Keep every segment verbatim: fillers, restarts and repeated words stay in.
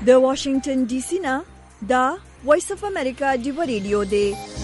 د واشنگټن ډي سي نه دا وایس اف امریکا ډیو ریډیو دی.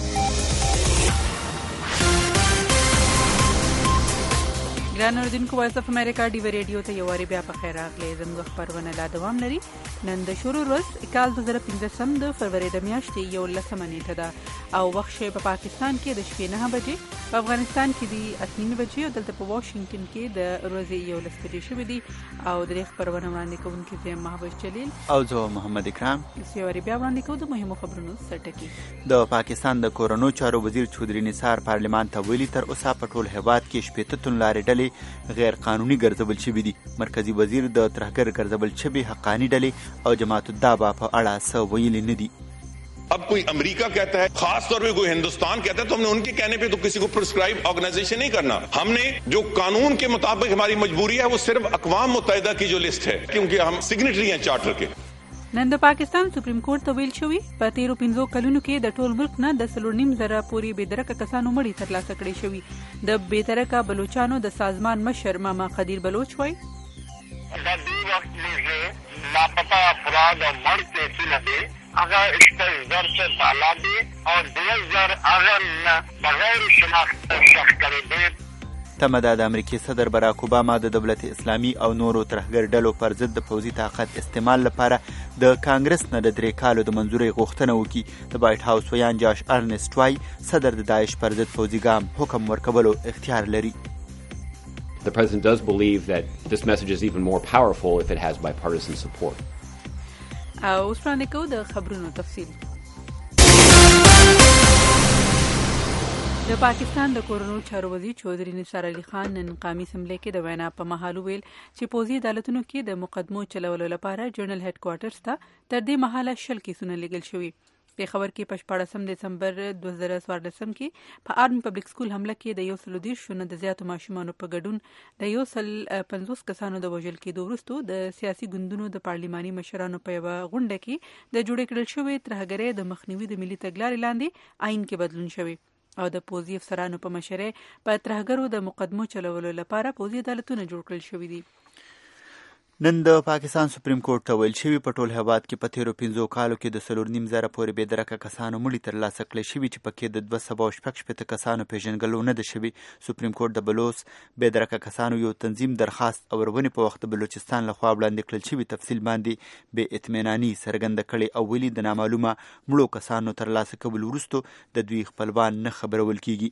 ګران اوریدونکو، وایس اف امریکا ډیو ریډیو ته یو واری بیا په خیر راغلی. زموږ خبرونه لا دوام لري. نن د شروع ورځ کال دوه زره پنځم د فروری د میاشتې یولسمه نیټه ده او وخت شی په پاکستان کې د شپې نه بجې، په افغانستان کې د اته نیمې بجې او دلته په واشنگټن کې د ورځې یولس بجې شوې دي. او د خبرونه وړاندې کوونکي زه محبوب جلیل او زه محمد اکرام. یو واری بیا وړاندې کوو د مهمو خبرونو سرټکی. د پاکستان د کورونو چارو وزیر چودري نثار پارلمان ته ویلي تر اوسه په ټول هیواد کې شپېته توندلارې ډلې غیر قانوني ګرځول شوي دي. مرکزی وزیر د ترهګر ګرځول شوي حقاني ډلې او جماعت الدعوه په اړه څه ویلي نه دي. अब कोई अमेरिका कहता है, खास तौर पे कोई हिंदुस्तान कहता है, तो हमने उनके कहने पे तो किसी को प्रिस्क्राइब ऑर्गेनाइजेशन नहीं करना. हमने जो कानून के मुताबिक हमारी मजबूरी है वो सिर्फ अक़वाम मुत्तहिदा की जो लिस्ट है, क्योंकि हम सिग्नेटरी हैं चार्टर के. نن د پاکستان سپریم کورټ ته ویل شوی په تیرو پنځو کلونو کې د ټول ملک نه د څلور نیم زره پورې بېدرکه کسانو مړي ترلاسه کړي شوي. د بېدرکه بلوچانو د سازمان مشر ماما قدیر بلوچ وایي دا دې وخت کې لاپتا افراد او مړ کیسونه دي هغه اشتر زر سے بالا دي او دیو زر هغه بغیر شناخت شخص کړي دي. تمه ده د امریکای صدر براک اوباما د دولت اسلامي او نورو ترهګر ډلو پر ضد د پوځي طاقت استعمال لپاره د کانګرس نه د درې کالو د منظورۍ غوښتنه وکړي. د وایټ هاوس ویان جاش ارنسټ وایي صدر د داعش پر ضد پوځي ګام حکم ورکولو اختیار لري. The president does believe that this message is even more powerful if it has bipartisan support. او اوس وړاندې کوو د خبرونو تفصیل. د پاکستان د کورونو چارو وزیر چودري نثار علي خان نن قومي اسمبلی کې د وینا په مهال ویل چې پوځي عدالتونو کې د مقدمو چلولو لپاره جنرال هډ کوارټرز ته تر دې مهاله شل کیسونه لیږل شوي. په خبر کې په شپاړسم دسمبر دوه زره څوارلسم کې په آرمي پبلک سکول حمله کې د یو سل دېرشو نه د زیاتو ماشومانو په ګډون د یو سل پنځوس کسانو د وژل کېدو وروسته د سیاسي ګوندونو د پارلماني مشرانو په یوه غونډه کې د جوړې کړل شوې ترهګرۍ د مخنیوي د ملي تګلارې لاندې آئین کې بدلون شوی او د پوځي افسرانو په مشرۍ په ترهګرو د مقدمو چلولو لپاره پوځي عدالتونه جوړ کړل شوي دي. نن د پاکستان سپریم کورټ ته ویل شوي په ټول هیواد کې په تیرو پنځو کالو کې د څلور نیم زره پورې بېدرکه کسانو مړي ترلاسه کړی شوي چې پکې د دوه سوه شپږ شپېته کسانو پیژنګلو نه ده شوي. سپریم کورټ د بلوچ بېدرکه کسانو یو تنظیم درخواست او ورونې په وخت د بلوچستان لخوا وړاندې کړل شوي تفصیل باندې بې اطمیناني څرګنده کړې او ویلي د نامعلومه مړو کسانو ترلاسه کولو وروسته د دوی خپلوان نه خبرول کیږي.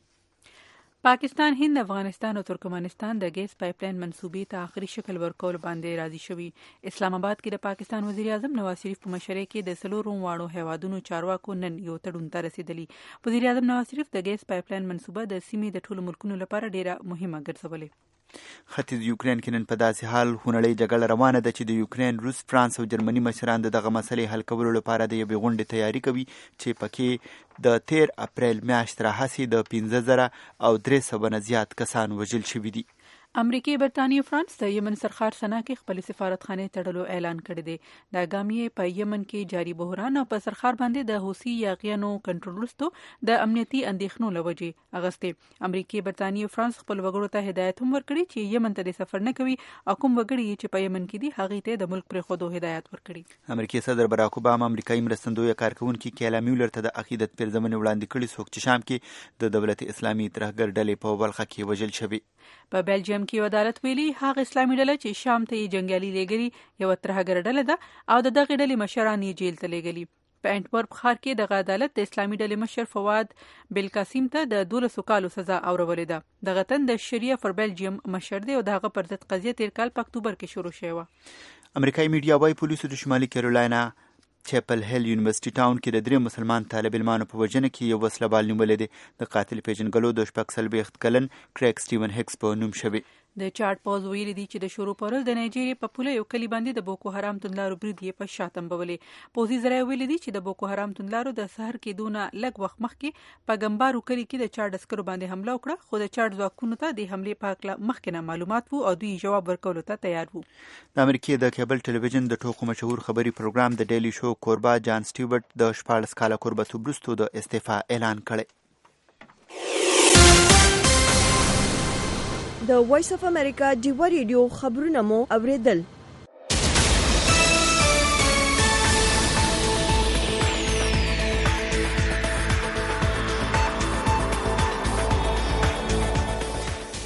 پاکستان، هند، افغانستان او ترکمنستان د ګیس پایپ لاین منصوبې ته آخري شکل ورکول باندې راضي شوي. اسلام آباد کې د پاکستان وزیر اعظم نواز شریف په مشرۍ کې د څلورو واړو هیوادونو چارواکو نن یو تړون ته رسیدلی. وزیر اعظم نواز شریف د ګیس پایپ لاین منصوبه د سیمې د ټولو ملکونو لپاره ډیره مهمه ګرځولې. ختیځ یوکرین کې نن په داسې حال خونړۍ جګړه روانه ده چې د یوکرین، روس، فرانس او جرمني مشران د دغه مسلې حل کولو لپاره د یوې غونډې تیاری کوي چې پکې د تیر اپریل میاشت راهیسې د پنځه زره او درې سوه نه زیات کسان وژل شوي دي. امریکای، برطانیې او فرانس د یمن سرخار سنا کې خپل سفارتخانې تړلو اعلان کړی دی. دا ګام یې په یمن کې جاري بحران او په سرخار باندې د حوثي یاغیانو کنټرول وروسته د امنیتي اندېښنو له وجې اغستې. امریکای، برطانیې او فرانس خپل وګړو ته هدایت هم ورکړي چې یمن ته د سفر نه کوي او کوم وګړي چې په یمن کې دي هغې ته د ملک پرېښودو هدایت ورکړي. امریکای صدر براک اوباما امریکایي مرستندویه کارکوونکي کیلا میولر ته د عقیدت پیرزمنې وړاندې کړي څوک چې شام کې د دولت اسلامي ترهګر ډلې په بلخه کې وژل شوي. په بلجیم کې عدالت ویلي هغه اسلامي ډله چې شام ته یې جنګیالي لیږلي یوه ترهګره ډله ده او د دغې ډلې مشران یې جیل ته لیږلي. په انټورپ ښار کې دغه عدالت د اسلامي ډلې مشر فواد بلقاسم ته د دولسو کالو سزا اورولې ده. دغه تن د شریعه فر بلجیم مشر دی او د هغه پر ضد قضیه تیر کال په اکتوبر کې شروع شوې وه. امریکایي میډیا وايي پولیسو د شمالي کیرولاینه چیپل هیل یونیورسيټي ټاون کې د درې مسلمان طالب علمانو په وژنه کې یو وسله بال نیولې دی. د قاتل پیژنګلو د شپږ څلوېښت کلن کریګ سټیون هیکس په نوم شوی. د چاډ پوز ویلي دي چې د شروع پر ورځ د نایجیریا په پوله یو کلي باندې د بوکو حرام توندلارو برید یې په شا تنبولې. پوځي ذرایع ویلي دي چې د بوکو حرام توندلارو د سحر کېدونه لږ وخت مخکې په ګمبارو کلي کې د چاډ عسکرو باندې حمله وکړه، خو د چاډ ځواکونو ته د حملې په هکله مخکې نه معلومات وو او دوی جواب ورکولو ته تیار وو. د امریکې د کیبل ټلویزیون د ټوکو مشهور خبري پروګرام د ډیلی شو کوربه جان سټیوارټ د شپاړس کاله کوربتوب وروسته د استعفا اعلان کړی. د وایس اف امریکا ډیو ریډیو خبرونه مو اوریدل.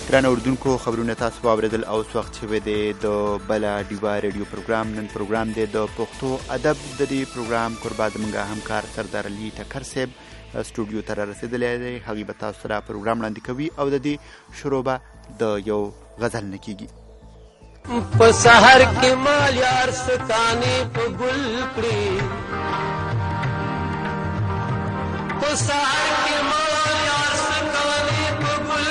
ګرانو اردوونکو خبرونه تاسو واورېدل او اوس وخت شوی دی د بله ډیوا ریډیو پروګرام. نن پروګرام دی د پښتو ادب. د دې پروګرام کوربه زموږ همکار سردار علي ټکر صاحب سټوډیو ته رارسېدلی دی. هغوی به تاسو سره پروګرام وړاندې کوي او د دې شروع به د یو غزل نه کېږي. په سحر کې مال یار ستانې په ګل کړي، په سحر کې مال یار ستانې په ګل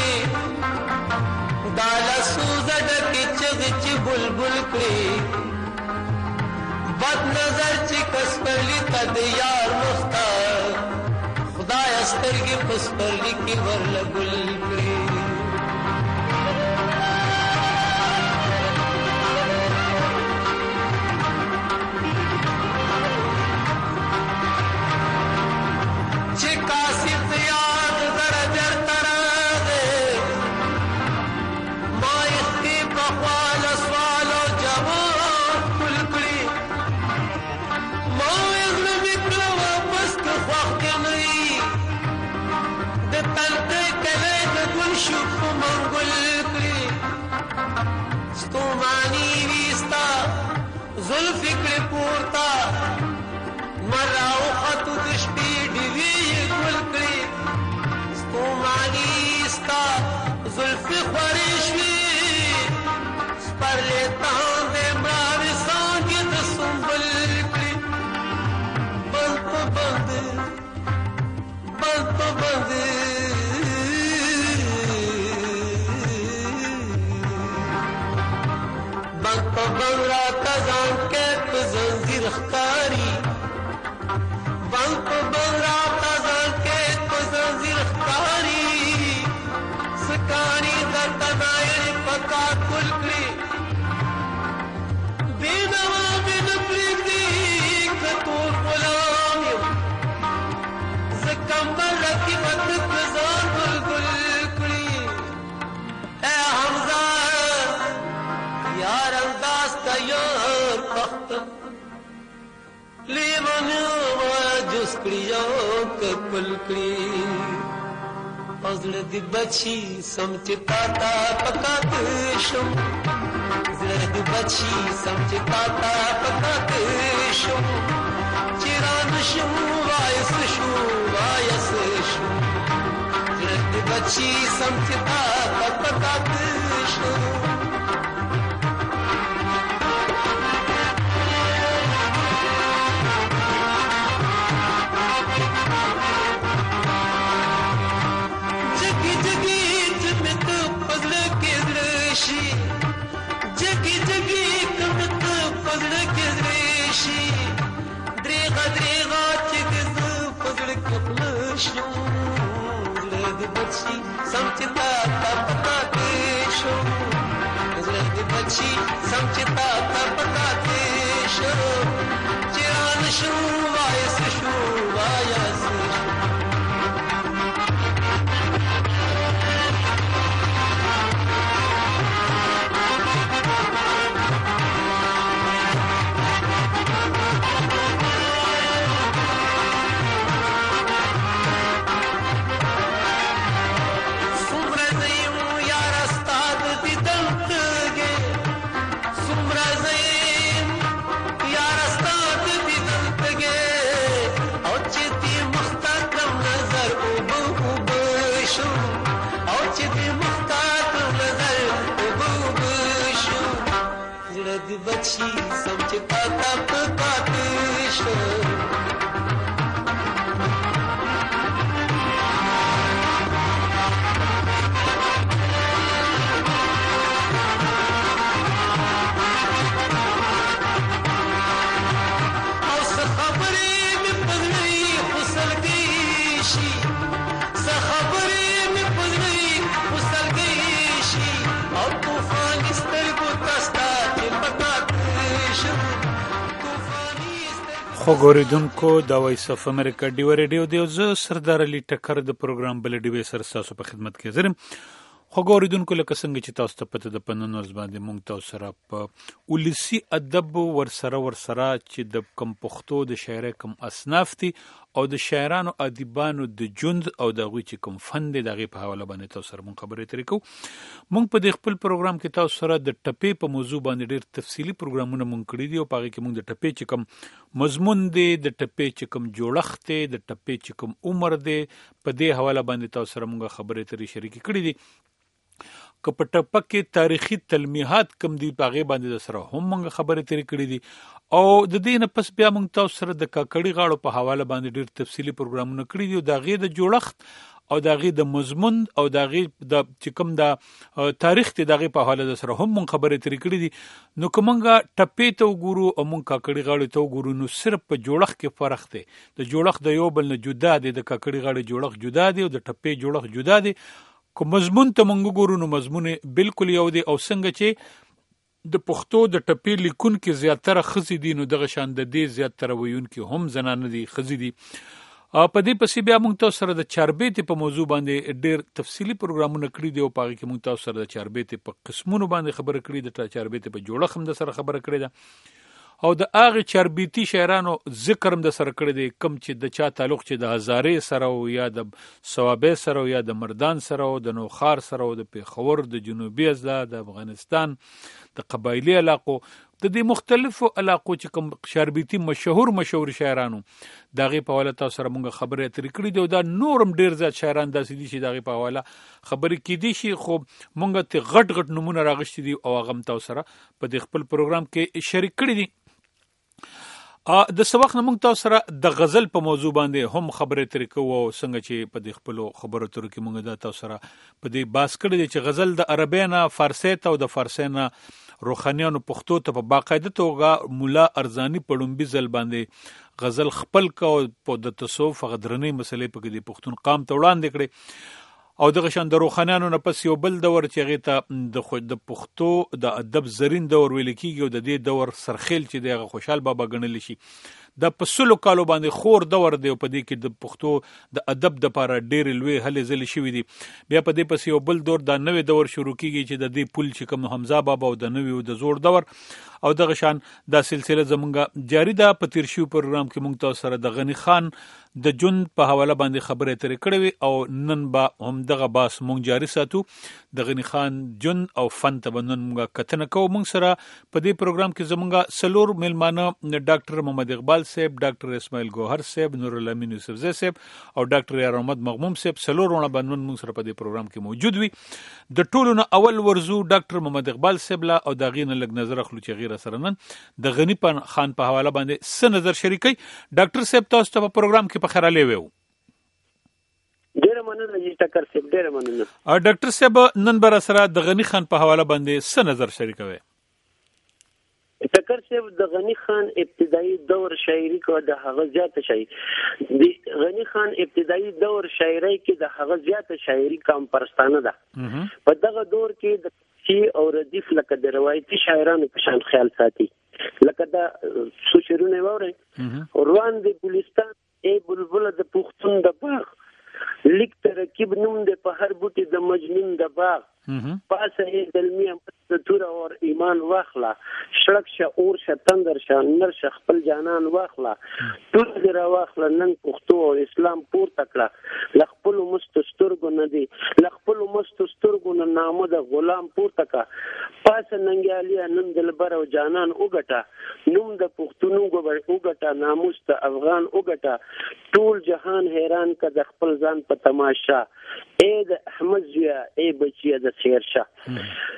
کړي، داله سوزه ډکې چغې چې بلبل کړي، بد نظر چې کس پرلی ته د یار مخته، خدایه سترګې په سپرلي کې ورله ګل کړي. زلفی کړې پورته مراو خطو د شپې ډیوې یې ګل کړې، ستوماني ستا زلفی خورې شوې، سپرلې تاندې مړاوې څانګې د سنبل کړې، بند په بند بند په بند بند په بند راته ځان کې په زنځیر ښکاري، بند په بند راته ځان کې په زنځیر ښکاري، سکاني درته نایړې په کار ګل کړي، بېنوا مې نه پرېږدي که تور غلام یم، زه کمبل رقیبت په ځان ګلګل کړي. ای حمزه یار انداز کا یار پخت لیمانو جوس کړي یو ککل کړي، زړه دې بچي سم چې تا ته پکات شم، زړه دې بچي سم چې تا ته پکات شم، چې ران شم وایس شو وایس شو، زړه دې بچي سم چې تا ته پکات شم. جگی جگی کم ته پزړه کې درېشي، درېغه درېغه چې د زه پزړه کې خپله شم، زړه دې بچي سم چې تا ته پکاتې شم، زړه دې بچي سم چې تا ته پکاتې شم، چې ران شو وایس شو وایس شو. بچی سم چې تا ته پکاتې شم. او څه خبرې مې په زړه خو سلګۍ شي، څه خبرې مې په زړه خو سلګۍ شي، او طوفان سترګو ته ستا خو ګورېدونکو د وایس اف امریکا ډیوا ریډیو دی. زه سردار علي ټکر د پروګرام بل ډیوې سره ستاسو په خدمت کې حاضر یم. خو ګورېدونکو لکه څنګه چې تاسو ته پته ده په نن ورځ باندې موږ تاسو سره په ولسي ادب ورسره ورسره چې د کم پښتو د شاعرۍ کم اصناف دي او د شاعرانو ادیبانو د ژوند او د هغوی چې کوم فن دی د هغې په حواله باندې تاسو سره مونږ خبرې اترې کوو. مونږ په دې خپل پروګرام کې تاسو سره د ټپې په موضوع باندې ډېر تفصیلي پروګرامونه مونږ کړي دي او په هغې کې مونږ د ټپې چې کوم مضمون دی، د ټپې چې کوم جوړښت دی، د ټپې چې کوم عمر دی، په دې حواله باندې تاسو سره مونږ خبرې اترې شریکې کړي دي. که په ټپه کې تاریخي تلمیحات کم دي په هغې باندې د سره هم مونږ خبرې ترې کړي دي او د دې نه پس بیا مونږ تاسو سره د کاکړي غاړو په حواله باندې ډېر تفصیلي پروګرامونه کړي دي او د هغې د جوړښت او د هغې د مضمون او د هغې د چې کوم د تاریخ دی د هغې په حواله د سره هم مونږ خبرې ترې کړي دي. نو که مونږ ټپې ته وګورو او مونږ کاکړي غاړې ته وګورو نو صرف په جوړښت کې فرق دی. د جوړښت د یو بل نه جدا دی، د کاکړي غاړې جوړښت جدا دی او د ټپې جوړښت جدا دی. که مضمون ته مونږ وګورو نو مضمون بالکل یو دی او څنګه چې د پښتو د ټپې لیکونکي زیاتره ښځې دي نو دغه شان د دې زیاتره ویونکي هم زنانه دي، ښځې دي. په دې پسې بیا مونږ تاسو سره د چاربیتې په موضوع باندې ډېر تفصیلي پروګرامونه کړي دي او په هغې کې مونږ تاسو سره د چاربیتې په قسمونو باندې خبره کړې ده، د چاربیتې په جوړښت هم د سره خبره کړې ده او د هغې چاربیتي شاعرانو ذکر هم د سره کړی دی کم چې د چا تعلق چې د هزارې سره او یا د صوابۍ سره او یا د مردان سره او د نوخار سره او د پېښور د جنوبي اضلاع د افغانستان د قبایلي علاقو د دې مختلفو علاقو چې کوم چاربیتي مشهور مشهور شاعرانو د هغې په حواله تاسو سره مونږ خبرې اترې کړي دي او دا نور هم ډېر زیات شاعران داسې دي چې د هغې په حواله خبرې کیدی شي خو مونږ ته غټ غټ نومونه راغشتي دي او هغه هم تاسو سره په دې خپل پروګرام کې شریک کړي دي. د څه وخت نه موږ تاسو سره د غزل په موضوع باندې هم خبرې ترې کوو او څنګه چې په دې خپلو خبرو اترو کې موږ دا تاسو سره په دې بحث کړی دی چې غزل د عربۍ نه فارسۍ ته او د فارسۍ نه روحانیانو پښتو ته په باقاعده توګه مولا ارزاني په لومبي ځل باندې غزل خپل کو په د تصوف هغه درنې مسلې په کې د پښتون قام ته وړاندې کړې او دغه شان د روحانیانو نه پس یو بل دور چې هغې ته د خو د پښتو د ادب زرین دور ویل کېږي او د دې دور سرخیل چې دی هغه خوشحال بابا ګڼلی شي دا په سلو کالو باندې خور دور دی او په دې کې د پښتو د ادب دپاره ډېرې لوی هلې ځلې شوي دي. بیا په دې پسې یو بل دور دا نوی دور شروع کېږي چې د دې پل چې کوم حمزه بابا او د نوي او د زوړ دور او دغه شان دا سلسله زمونږ جاري ده. په تیر شوي پروګرام کې مونږ تاسو سره د غني خان د ژوند په حواله باندې خبرې اترې کړې وې او نن به هم دغه بحث مونږ جاري ساتو. د غني خان ژوند او فن ته به نن مونږ کتنه کوو. مونږ سره په دې پروګرام کې زمونږ څلور میلمانه ډاکټر محمد اقبال صاحب، ډاکټر اسماعیل ګوهر صاحب، نور الامین یوسفزی صاحب او ډاکټر یار محمد مغموم صاحب څلورونه به نن مونږ سره په دې پروګرام کې موجود وي. د ټولو نه اول ورزو ډاکټر محمد اقبال صاحب لا او د هغې نه لږ نظر اخلو چې هغې راسره نن د غني خان په حواله باندې څه نظر شریکوي. ډاکټر صاحب تاسو ته په پروګرام کې په خیرالی ویو. ډېره مننه جي ټکر صاحب، ډېره مننه. ډاکټر صاحب نن به راسره د غني خان په حواله باندې څه نظر شریکوي؟ ټکر صاحب د غني خان ابتدایي دور شاعري کو د هغه زیاته شاعري د غني خان ابتدایي دور شاعري کې د هغه زیاته شاعري کم پرستانه ده. په دغه دور کې د شي او ردیف لکه د روایتي شاعرانو په شان خیال ساتي لکه دا سوشرونه وره روان د ګلستان ای بلبل د پښتون د باغ لیک ترکیب نوم د په هر بوټي د مجنون د باغ پاسه یې دلمی د تور اور ایمان واخلا شړک شه اور شه تندر شه نر شه خپل جانان واخلا ټول دې را واخلا نن پښتو او اسلام پورته کړه لخپل مستسترګو نه دی لخپل مستسترګو نه نامه د غلام پورته کړه پاسه ننګیالیا نن دلبر او جانان وګټه نوم د پښتونو وګټه ناموس د افغان وګټه ټول جهان حیران کړه د خپل ځان په تماشا اے د احمد زیا اے بچیا د شیر شاه.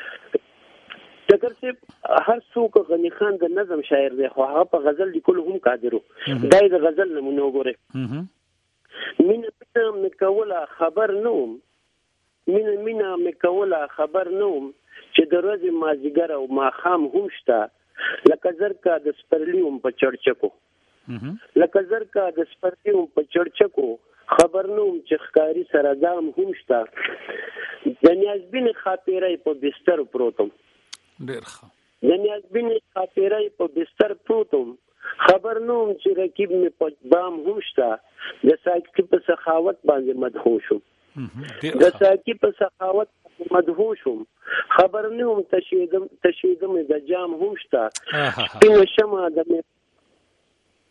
ټکر صاحب هر څوک غني خان د نظم شاعر دی خو هغه په غزل لیکلو هم قادر و. دا د غزل نمونه وګوره. مینه مینه مې کوله خبر نه وم مینه مینه مې کوله خبر نه وم چې د ورځې مازدیګر او ماښام هم شته لکه زرکه د سپرلي وم په چړچکو لکه زرکه د سپرلي وم په چړچکو خبر نوم چې ښکاری سره دام هم شته د نیازبین خاطرې په بستر پروتم ډېر ښه د نیازبین خاطرې په بستر پروتم خبر نوم چې رقیب مې په بام هم شته د ساقي په سخاوت باندې مدهوش شم د ساقي په سخاوت مدهوش شم خبر نوم تشیدم تشیدم د جام هم شته سپینه شمع د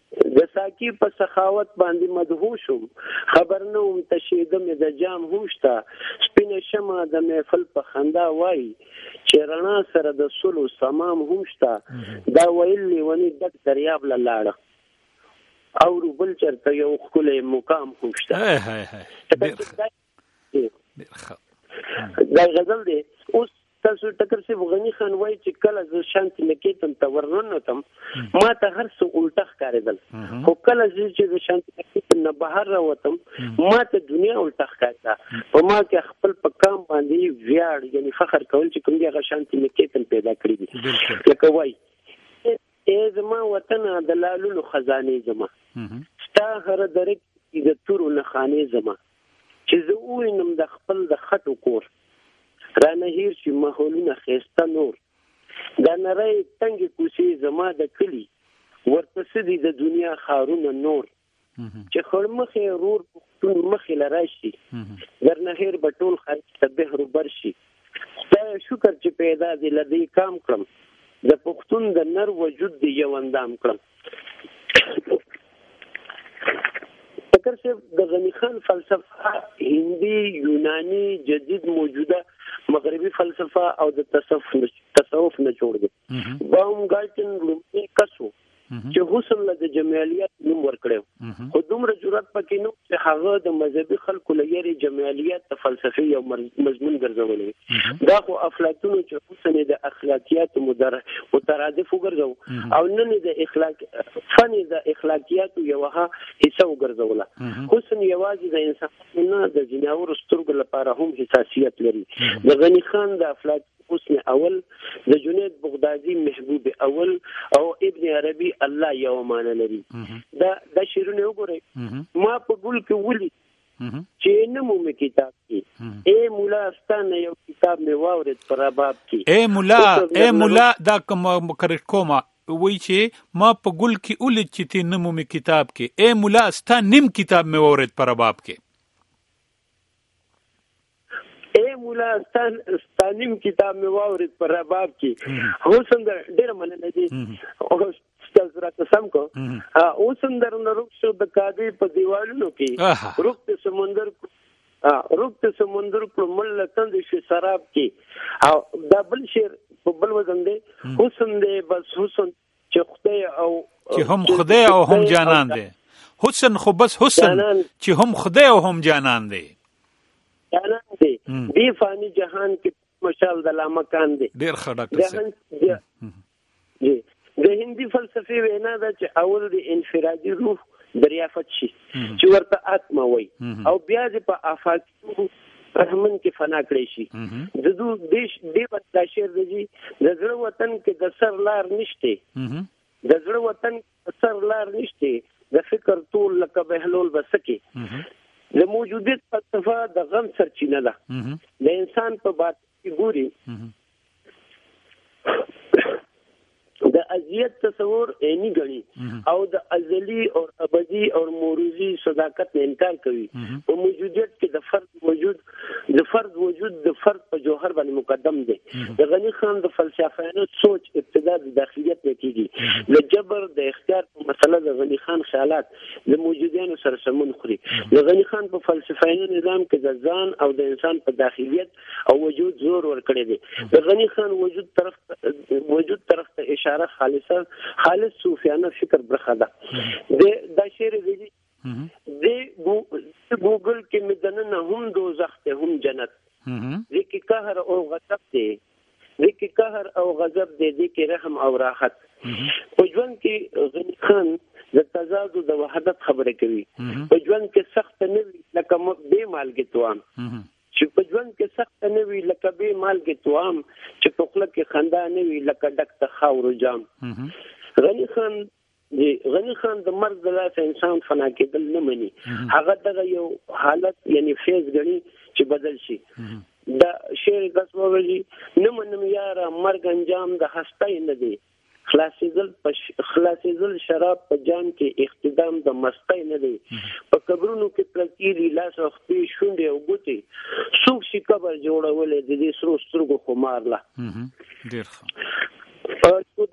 د ساقي په سخاوت باندې مدهوشم خبر نه وم تشیدم د جام هوشتا سپینه شمع د محفل په خندا وای چې رڼا سره د سلو سمام هوشتا دا ویلی ونی دک دریاب لاړه او ربل چرته یو خله مقام هوشتا هاي هاي هاي دا غزل دی. اوس تاسو ټکر سی غنی خان وای چې کله ز شانت نکیتم ته ورننتم ما ته هر څه الټه ښکارېدل خو کله چې ز شانت نکیتم نه بهر راوتم ما ته دنیا الټه ښکارېده په ما کې خپل په کام باندې ویاړ یعنی فخر کول چې کوم دی هغه شانت نکیتم پیدا کړی دي لکه وای ای زما وطن د لالونو خزانه زما ستا هر درک د تورو نه خانه زما چې زه وینم د خپل د خټو کور رانه هیر شي ماحولونه خيسته نور دا نری تنګ کوسي زما د کلی ورته دي د دنیا خارونه نور چې خړمخه رور پښتون مخه لراشي درنه هیر بټول خاص تبه ربر شي دا شکر چې پیدا دي لدی کام کړم د پښتون د نر وجود دی یو اندام کړم. فکر سے د غنی خان فلسفه هندي یونانی جدید موجوده مغربي فلسفه او د تصوف تصوف نه جوړ دي. باوم ګالټن لومړی کسو چې حسن له جمالیت نوم ورکړو خو دومره جرأت پکې نو چې هغه د مذهبي خلکو لري جمالیت د فلسفي او مضمون ګرځولې دا خو افلاطون چې حسن د اخلاقیات مترادف وګرځو او نن د اخلاق فن د اخلاقیات یو ها حصہ وګرځوله. حسن یوازې د انسان نه د جناور سترګو لپاره هم حساسیت لري. د غنی خان د افلاط حسن اول د جنید بغدادي محبوب اول او ابن عربي الله یو معنا لري. دا د شیرونه وګورئ ما په ګل کې ولي چې نمو مې کتاب کې اے مولا ستانه یو کتاب مې واورید پر باب کې اے مولا اے مولا دا کوم کریکټ کوما وای چې ما په ګل کې ولي چې تی نمو مې کتاب کې اے مولا ستانه نیم کتاب مې واورید پر باب کې اے مولا ستان ستانیم کتاب مې واورید پر باب کې حسن ډېر مننه دي او تاسو راته سم کو او سندر نو رخصو د کادي په دیوالونو کې رخت سمندر ا رخت سمندر کو مل تند شي سراب کې او دبل شیر په بل وزن دی حسن دی بس حسن چې خدای او چې هم خدای او هم جانان دی حسن خو بس حسن چې هم خدای او هم جانان دی جانان دی دی فانی جهان کې مشال د لامکان دی ډیر ښه ډاکټر جی د هندي فلسفي وینا ده چې اول د انفرادي روح دریافت شي چې ورته آتما وای او بیا د په افاقي رحمن کې فنا کړی شي د دو دیش دی په شعر دی د زړه وطن کې د سر لار نشته د زړه وطن سر لار نشته د فکر ټول لکه بهلول بسکی د موجودیت فلسفه د غم سرچینه ده د انسان په باطن کې ګوري د ازیت تصور عینی غني او د ازلی او ابدی او موروزی صداقت نه انکار کوي او موجودیت کې د فرد وجود د فرد وجود د فرد په جوهر باندې مقدم دی. د غنی خان د فلسفیانو سوچ ابتدا د داخلیت نه کیږي د جبر د اختیار په مسله د غنی خان خیالات د موجودیانو سره سمون خوري. د غنی خان په فلسفیانو نظام کې د ځان او د انسان په داخلیت او وجود زور ورکړي دي. د غنی خان وجود طرف وجود طرف ته اشاره خالصه خالص صوفیانه فکر برخه ده. د دا شعر دی د ګوګل کې مدنه هم دوزخ ته هم جنت دي کې قهر او غضب دی دي کې قهر او غضب دی دي کې رحم او راحت. په ژوند کې غنی خان د تضاد د وحدت خبره کوي. په ژوند کې سخت نه وي لکه بې مالګې توام چې په ژوند کې سخت نه وي لکه بې مالګې توام چې په خوله کې خندا نه وي لکه ډک د خاورو جام. غنی خان غنی خان د مرګ د لاسه انسان فنا کېدل نه مني. هغه دغه یو حالت یعنی فیز غني چې بدل شي. دا شعر تاسو وایي نه منم یاره مرګ انجام د هستۍ نه دی خلاصېدل خلاصېدل شراب په جام کې اختدام د مستۍ نه دی په قبرونو کې پرتیری لاس او خپې شونډې او ګوتې څوک شي قبر جوړولې د دې سرو سترګو خمار لا ډېر ښه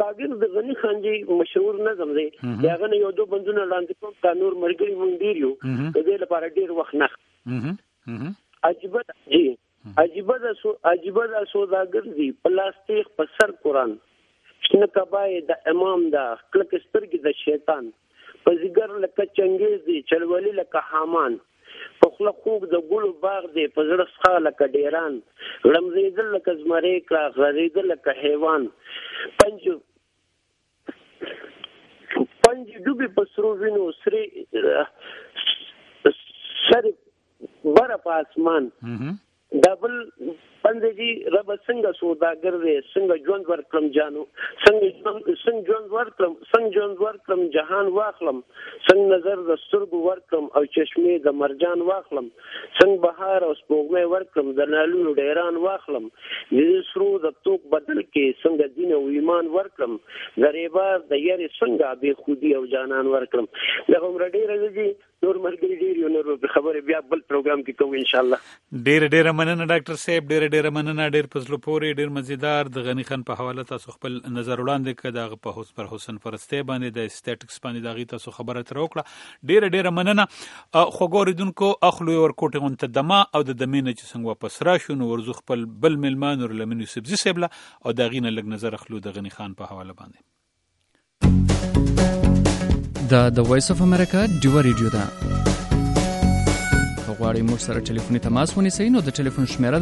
سوداګر د غنی خان جی مشهور نظم دی هغه نه یو دوه بندونه لاندې کوم کا نور مرګري مونږ ډیر یو د دې لپاره ډیر وخت نه عجیب جی عجیب د عجیب د سوداګر دی پلاستیک په سر قرآن شنه کبای د امام دا کلک سترګې د شیطان په زیګر لکه چنګیز دی چلولي لکه حامان په خله خوږ د ګلو باغ دی په زړه څخه لکه ډیران رمزېدل لکه زمری کړه غریدل لکه حیوان پنج پنج ډوبې په سرو وینو سرې سر بره په اسمان دبل پندجی رب څنګه سوداګر دی څنګه ژوند ورکړم جانو څنګه څنګه ژوند ورکړم څنګه ژوند ورکړم جهان واخلم څنګه نظر د سترګو ورکړم او چشمې د مرجان واخلم څنګه بهار او سپوږمۍ ورکړم د نالونو ډیران واخلم د سرو د توک بدل کې څنګه دین او ایمان ورکړم غریبار د یاري څنګه به خودي او جانان ورکړم دغه عمر ډیر راځي نور مرګري ډیر یو نور خبره بیا بل پروګرام کې کوو ان شاء الله ډیر ډیر مننه ډاکټر صاحب ډیر ډیر مننه ډیر پزلو پوري ډیر مزیدار د غنی خان په حواله تاسو خپل نظر وړاندې کړه دغه په حسن پر حسن فرسته باندې د اسټاتکس باندې دغه تاسو خبره تر وکړه ډیر ډیر مننه خو ګوریدونکو اخلو ور کوټه غون ته دما او د دمینه چې څنګه واپس راشو نو ورزو خپل بل ملمان ور لمنو سبزی سیبله او دغه نه لګ نظر اخلو د غنی خان په حواله باندې دا د وایس اف امریکا ډیو ریډیو ده غواړئ موږ سره ټلیفوني تماس ونیسئ نو د ټلیفون شمیره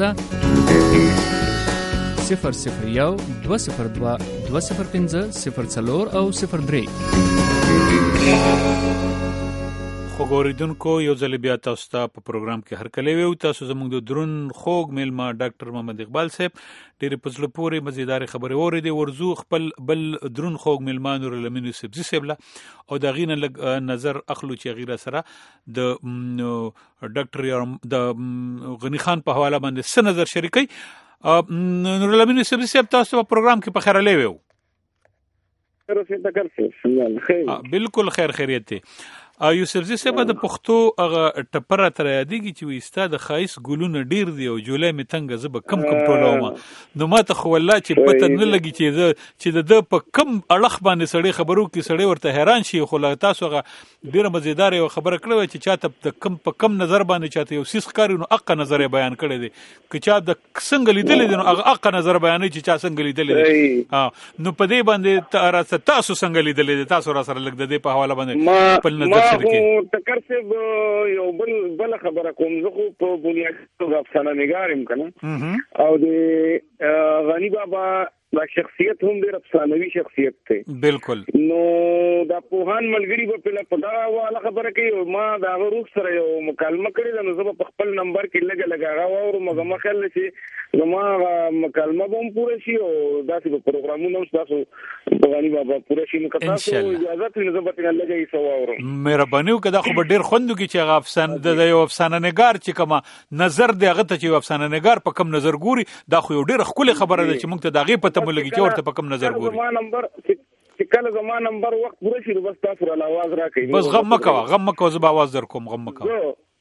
ده صفر صفر یو دوه صفر دوه دوه صفر پنځه صفر څلور او صفر درې خو ګوریدونکو یو ځل بیا تاسو ته په پروګرام کې هر کله ویو تاسو زموږ د درون خوږ میلمه ډاکټر محمد اقبال صاحب ډېرې په زړه پورې مزیدار خبرې اورېدې ورزو خپل بل درون خوږ میلمان ورلمینو سبزي صاحب او د غینه لګ نظر اخلو چې غیره سره د ډاکټر د غنی خان په حواله باندې څه نظر شریکي نورلمینو سبزي صاحب تاسو په پروګرام کې په خیر لوي بالکل خیر خیریت دی یوسفزي صاحب د پښتو هغه ټپره تر یادېږي چې وستا د خایس ګلونه ډیر دی او جولای می تنګ زب کم کم ټولوم نو ماته خو والله چې پته نه لګي چې چې د په کم اړخ باندې سړی خبرو کې سړی ورته حیران شي خو تاسو هغه ډیره مزیدار یو خبره کړو چې چاته د کم په کم نظر باندې چاته یو سیس کاری نو اق نظر بیان کړی دی که چا د څنګه لیدل دي نو هغه اق نظر بیان چې چا څنګه لیدل دي ها نو په دې باندې تاسو څنګه لیدل دي تاسو را سره لګ د دې په حواله باندې خپل نظر او تکر سے یو بل بل خبره کوم زه خو په بنیادي توګه افسانه نګارم کنه او د غنی بابا دا شخصیت هم ډېر افسانوي شخصیت دی بالکل نو دا پوهان ملګری په پله په دا والا خبره کوي ما دا غروب سره یو مکالمه کړې ده نو زه په خپل نمبر کې لګه لګا راو او مګه مخل شي نو ما مکالمه به پوره شي او داسې په پروګرامونو تاسو غنی بابا پوره شي نو تاسو اجازه ته زه به څنګه لګي سو اورم مهرباني وکړه خو ډېر خوندو کې چې هغه افسانه د یو افسانه نګار چې کما نظر دی هغه ته چې افسانه نګار په کم نظر ګوري دا خو یو ډېر خپل خبره ده چې موږ ته دغه پته ملګری چې ورته په کم نظر ګوري زما نمبر چې کله زما نمبر وخت پوره شي بس تاسو را आवाज راکړئ بس غم مکو غم مکو زما आवाज در کوم غم مکو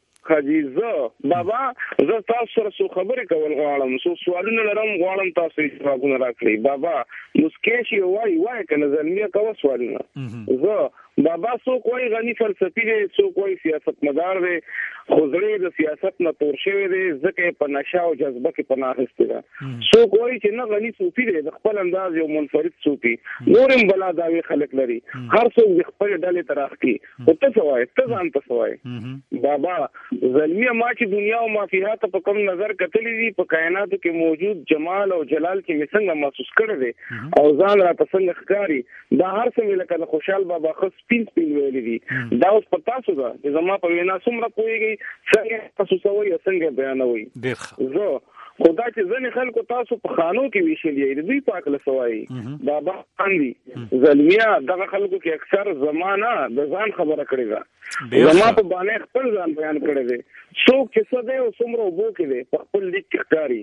خدیزه بابا زه تاسو سره څو خبرې کول غواړم څو سوالونه لرم غواړم تاسو یې ځوابونه راکړئ بابا مسکې شي وای وای کنه زلمیه کوم سوالونه زه بابا سو کوئی غنی فلسفي دی سو کوئی سیاستمدار دی خو زړه د سیاست نه تور شوی دی ځکه په نشه او جذبه کې پناه اخیستی ده سو کوئی چې نه غنی صوفي دی د خپل انداز یو منفرد صوفي نورم بلا داوی خلق لري هر څوک د خپل ډلې طرف کې او ته سوای ته ځان ته سوای بابا زلمیه ما چې دنیا او مافیات په کوم نظر کتلې دي په کائناتو کې موجود جمال او جلال کې څنګه محسوس کړی دی او ځان را څنګه ښکاری دا هر څه لکه خوشحال بابا خو سپین سپین ویلي دي دا اوس په تاسو ده چې زما په وینا څومره پوهېږئ څنګه تاسو سوئ او څنګه بیانوئ زه خدا چې ځنې خلکو تاسو په خانو کې ویشلي د دوی په هکله څه وایي بابا خاندي زلمیه دغه خلکو کې اکثر زمانه د ځان خبره کړې ده زما په باندې خپل ځان بیان کړی دی څوک چې څه دی او څومره اوبو کې دی په خپل لیک کې ښکاري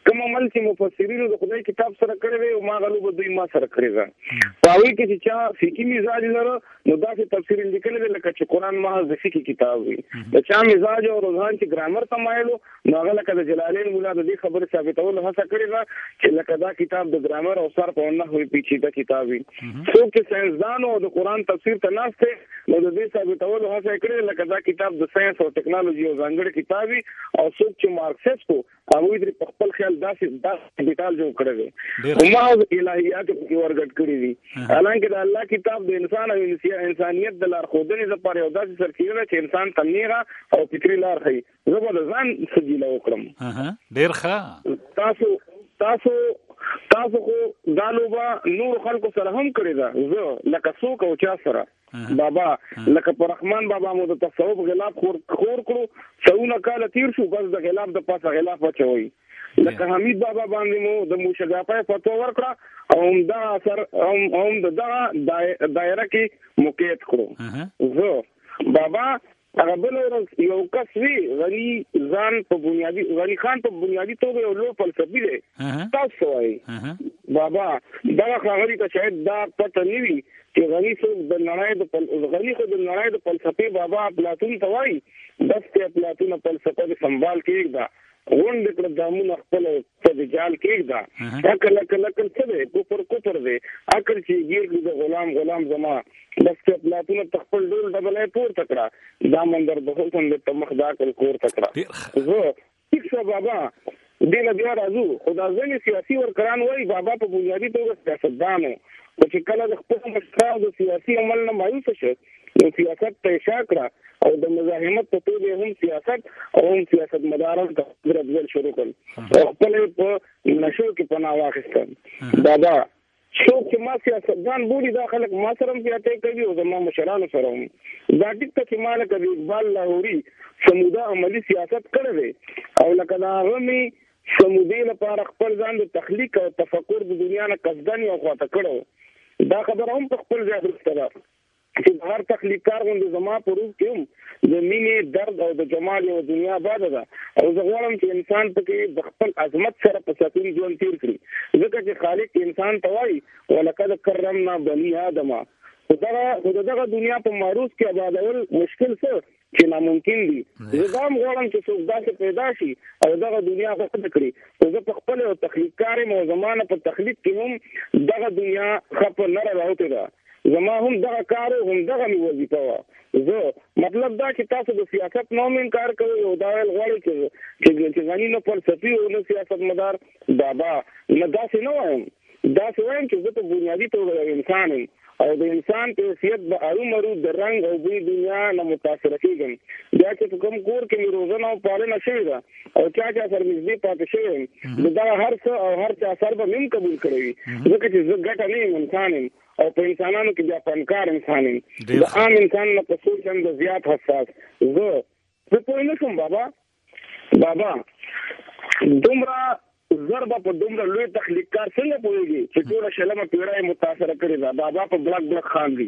کوم عمل چې مفسرینو د خدای کتاب سره کړی دی او ما غلو به دوی ما سره کړی ده په هغوی کې چې چا فقهي مزاج لره نو داسې تفسیر یې لیکلی دی لکه چې قرآن محض د فقهي کتاب وي د چا مزاج او رجحان چې ګرامر ته مایل نو هغه لکه د جلالین مولا د دې خبرې ثابتولو هڅه کړې ده چې لکه دا کتاب د ګرامر او صرف او نحو پیچیده کتاب وي څوک چې ساینسدان او د قرآن تفسیر ته ناست دی نو د دې ثابتولو هڅه یې کړې لکه دا کتاب د ساینس او ټکنالوژي یو ځانګړی کتاب وي او څوک چې مارکسیسټ و هغوی ترې په خپل خیال داسې داسې ډیټال جوړ کړی دی خو محض الهیاتو پکې ورګډ کړي دي حالانکې د الله کتاب د انسان او انسانیت د لارښودنې لپاره یو داسې سرچینه ده چې انسان ته نیغه او فکري لار ښیي زه به د ځان سجیله وکړم ډېر ښه تاسو تاسو تاسو خو دا لوبه نور خلکو سره هم کړې ده زه لکه څوک او چا سره بابا لکه پر رحمان بابا مو د تصوف غلاف خور خور کړو څونه کال تیر شو بس د غلاف د پاسه غلاف اچوي لکه حمید بابا باندې مو د موشګاپای فتوا ورکړه او هم دا اثر هم د دغه دایره کې موقعیت کړو زه بابا هغه بل ورځ یو کس وی غنی ځان په بنیادی غنی خان په بنیادی توګه یو لوی فلسفي دی تاسو وایي بابا دا خبرې ته شاید دا پته نه وي چې غنی څوک د نړۍ د غنی خو د نړۍ د فلسفي بابا افلاطون ته وایي بس ته افلاطون فلسفه د سنبال کېږده غونډ کړه دامونه خپل په جال کېږده اکل اکل اکل څه دی کفر کفر دی اکل چې ګیر د غلام غلام زما بس ته افلاطون خپل ډول ډبلې پورته کړه دا منظر به حسن د تمخ دا کړ کور تکړه زه ټیک شو بابا دله بیا راځو خدا ځنې سیاسي ورکران وایي بابا په بنیادي توګه سیاستدانو چې کله د خپل مشرانو د سیاسي عمل نه مایوسه شو نو سیاست ته اشاره کړه او د مزاحمت په توګه هم سیاست او هم سیاست مداران ته درځل شروع کړل او خپل په نشو کې پناه واخیستل بابا څوک چې ما سیاستدان بولي دا خلک ما سره هم زیاتې کوي او زما مشرانو سره هم دا ټیک ته چې ما لکه د اقبال لاهوري سموده عملي سیاست کړی دی او لکه د هغه مې سمودې لپاره خپل ځان د تخلیق او تفکر د دنیا نه قصدن یو خواته کړو دا خبره هم په خپل ځای درسته ده چې هر تخلیقکار غوندې زما په روح کې هم د مینې درد او د جمال یو دنیا باده ده او زه غواړم چې انسان پکې د خپل عظمت سره په سکون ژوند تیر کړي ځکه چې خالق انسان ته وایي ولقد کرمنا بني آدم خو دغه دغه دنیا په معروض کې آبادول مشکل څه چې ناممکن دي زه دا هم غواړم چې څوک داسې پیدا شي او دغه دنیا غوښته کړي خو زه په خپل یو تخلیقکار یم او زما نه په تخلیق کې هم دغه دنیا ښه په نره راوتې ده زما هم دغه کار هم دغه مې وظیفه وه زه مطلب دا چې تاسو د سیاست نه هم انکار کوئ او دا ویل غواړئ چې غني نه فلسفي او نه سیاست مدار بابا نه داسې نه وایم داسې وایم چې زه په بنیادي توګه یو انسان یم او د انسان په حیثیت به ارومرو د رنګ او بوی دنیا نه متاثره کېږم بیا چې په کوم کور کې مې روزنه او پالنه شوې ده او چا چا سره نږدې پاتې شوی یم د دغه هر څه او هر چا اثر به مې هم قبول کړی وي ځکه چې زه ګټه نه یم انسان یم او په انسانانو کې بیا فنکار انسان یم د عام انسان نه په سوچ هم د زیات حساس زه زه پوه نه شوم بابا بابا دومره زربا په دومره لوی تخلیقکار څنګه پوهېږي چې ټوله شلمه پیړۍ متاثره کړې ده بابا په بلاک بلاک خاندي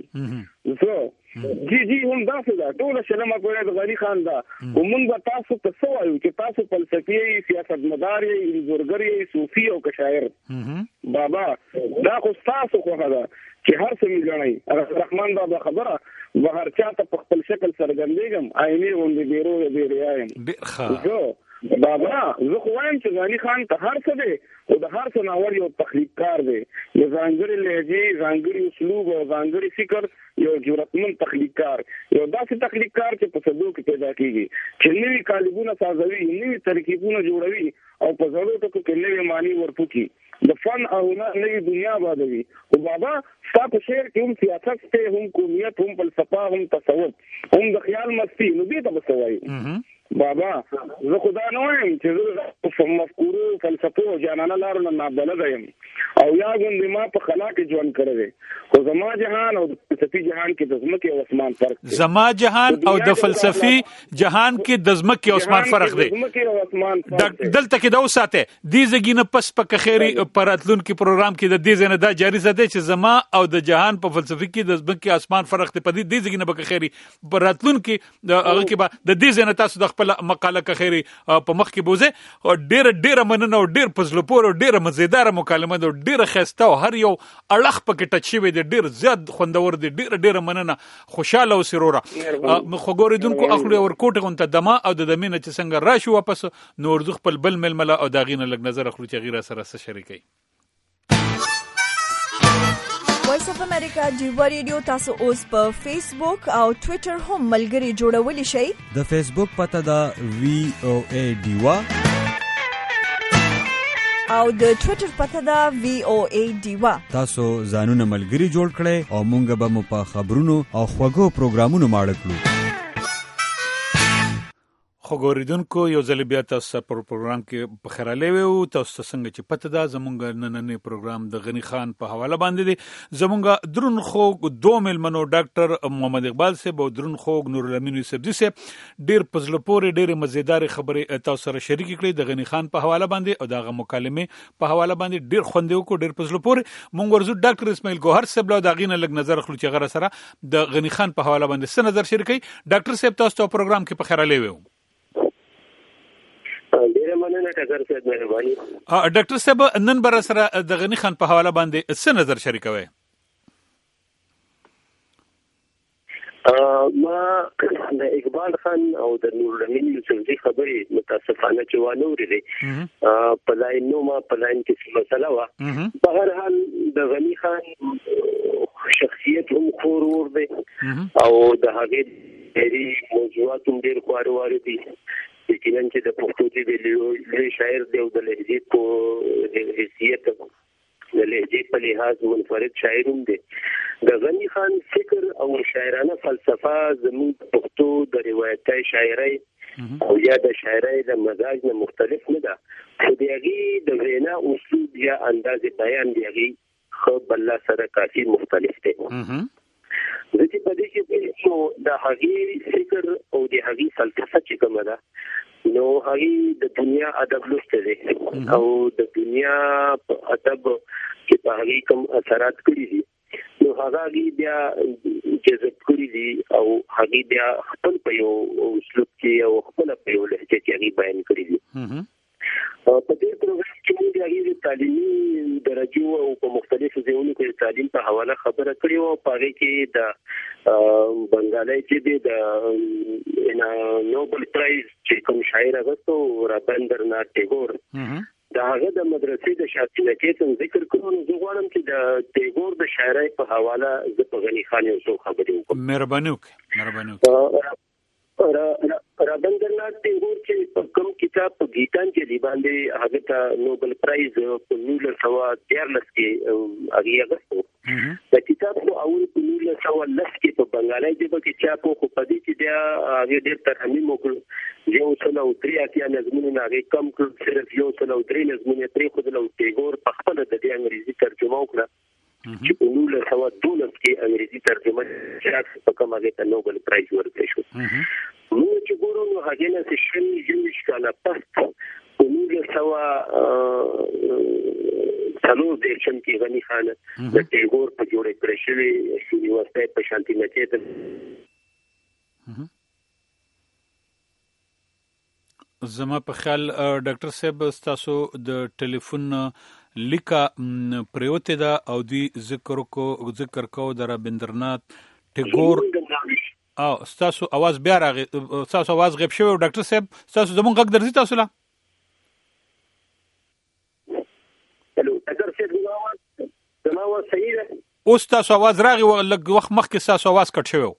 زه جی جی هم داسې ده ټوله شلمه پیړۍ د غني خان ده خو موږ به تاسو ته څه وایو چې تاسو فلسفي یې سیاستمدار یې انځورګر یې صوفي او که شاعر بابا دا خو ستاسو خوښه ده چې هر څه مې ګڼئ رحمان بابا خبره به هر چا ته په خپل شکل څرګندېږم عیني غوندې بېرویه بېریا یم زه بابا زه خو وایم چې غني خان ته هر څه دی خو د هر څه ناول یو تخلیقکار دی یو ځانګړې لهجې ځانګړي اسلوب او ځانګړي فکر یو جرأتمند تخلیقکار یو داسې تخلیقکار چې په صدو کې پیدا کېږي چې نوي کالیبونه سازوي نوي ترکیبونه جوړوي او په زړو ټکو کې نوي معنی ورپوکي د فن او نوي دنیا آبادوي خو بابا ستا په شعر کې هم سیاست دی هم قومیت هم فلسفه هم تصوف هم د خیال مستی نو دې ته به څه وایي بابا زه خدا نه وایم چې زه مفکورو فلسفو او جانانه لارو نه نابلده یم او یا غوندې ما په خلا کې ژوند کړی دی خو زما جهان او د فلسفي جهان کې د ځمکې او اسمان فرق دی زما جهان او د فلسفي جهان کې د ځمکې او اسمان فرق دی دلته کې دا وساته دې ځای نه پس په خیري په راتلونکي پروګرام کې د دې ځای نه دا جاری زده چې زما او د جهان په فلسفي کې د ځمکې اسمان فرق دی په دې ځای نه په خیري په راتلونکي هغه کې به د دې ځای نه تاسو د خپل مقاله کخيري په مخ کې بوزه ډېر ډېر مننه او ډېر پزلو پور او ډېر مزیدار مکالمه ده ډېر خسته او هر یو اړخ پکې ټچ شوی دی ډېر زیات خوندور دی ډېر ډېر مننه خوشاله او سرورا خو ګوریدونکو اخلو ورکوټ غونته دما او د دمینه چې څنګه راشي واپس نور ځخ خپل بل ململه او داغینه لګ نظر اخلو چې غیره سره سره شریکي وایس اف امریکا ډیوا ریډیو تاسو اوس په فیسبوک او ټوئیټر هم ملګري جوړولی شئ د فیسبوک پته دا وی او ای ډیوا او د ټوئیټر پته دا وی او ای ډیوا تاسو ځانونه ملګري جوړ کړئ او مونږ به مو په خبرونو او خوږو پروګرامونو ماړه کړو خو ګوریدونکو یو ځل بیا تاسو پر پروګرام کې په خیراله وو تاسو څنګه چې پته دا زمونږ نننې پروګرام د غنی خان په حواله باندې دي زمونږ درون خو دوه ملمنو ډاکټر محمد اقبال صاحب او درون خو نور الامین یوسف دي صاحب ډیر پزلپوري ډیر مزیدار خبره تاسو سره شریک کړي د غنی خان په حواله باندې او دغه مکالمه په حواله باندې ډیر خوندو کو ډیر پزلپوري مونږ ورزو ډاکټر اسماعیل ګوهر صاحب له دغینه لګ نظر خلو چې غره سره د غنی خان په حواله باندې څه نظر شریکي ډاکټر صاحب تاسو په پروګرام کې په خیراله وو ډیره مننه ډاکټر صاحب مهرباني ډاکټر صاحب نن بر سره د غنی خان په حواله باندې څه نظر شریکوي ما د اقبال خان او د نور الامین یوسف دي خبرې متاسفانه چې وانه ورېده په لاین نو ما په لاین کې مسله وا په هر حال د غنی خان شخصیت هم خور ور دي او د هغه ډېری موضوعات هم ډېر خوارو دي یقینا چې د پښتو ژبې لوی شاعر دی او د لهجې په حیثیت د لهجې په لحاظ منفرد شاعر هم دی د غنی خان فکر او شاعرانه فلسفه زموږ پښتو د روایتي شاعرۍ او یا د شاعرۍ د مزاج نه مختلف نه ده خو د هغې د وینا اسلوب یا انداز بیان د هغې خو بل سره کافي مختلف دی د دې په دې کې چې د هغې فکر او د هغې فلسفه چې کومه ده نو هغې د دنیا ادب لوسته دی او د دنیا په ادب کې په هغې کوم اثرات کړي دي نو هغې بیا جذب کړي دي او هغې بیا خپل په یو اسلوب کې او خپل په یو لهجه کې هغې بیان کړي دي په دې پروګرام کې موږ د هغې د تعلیمي درجو او په مختلفو ځایونو کې د تعلیم په حواله خبره کړې وه په هغې کې د بنګالۍ ژبې د نوبل پرایز چې کوم شاعر اخیستی و رابندرنات ټیګور د هغه د مدرسې د شخصیت ذکر کړو نو زه غواړم چې د ټیګور د شاعرۍ په حواله زه په غني خان یو څو خبرې وکړم مهرباني وکړئ مهرباني وکړئ رابندرنات ټیګور چې کوم کتاب په گیتانجلی باندې هغه ته نوبل پرایز په نولس سوه دیارلس کې هغه اخیستی د کتاب په اول په نولس سوه لس کې په بنګالۍ ژبه کې چاپ و خو په دې کې بیا هغې ډېر ترمیم وکړو یو سل او درې اتیا نظمونه نه هغې کم کړل صرف یو سل او درې نظمونه یې پرېښودل او ټیګور په خپله د دې انګریزي ترجمه وکړه چې په نولس سوه دولس کې انګریزي ترجمه چې په کوم هغې ته نوبل پرایز ورکړی شو موږ چې ګورو نو هغې نه چې شل یوویشت کاله پس په نولس سوه څلور دېرشم کې غني خان د ټیګور په جوړې کړې شوې یونیورسټۍ په شانتي نکیتن زما په خیال ډاکټر صاحب ستاسو د ټلیفون لیکه پریوتې ده او دوی ذکر کو ذکر کو د رابندرنات ټیګور او ستاسو आवाज بیا راغی ستاسو आवाज غیب شوی ډاکټر صاحب ستاسو زمون غږ درځي تاسو لا هلو ډاکټر صاحب زما आवाज صحیح ده اوس تاسو आवाज راغی لږ وخت مخکې تاسو आवाज کټ شوی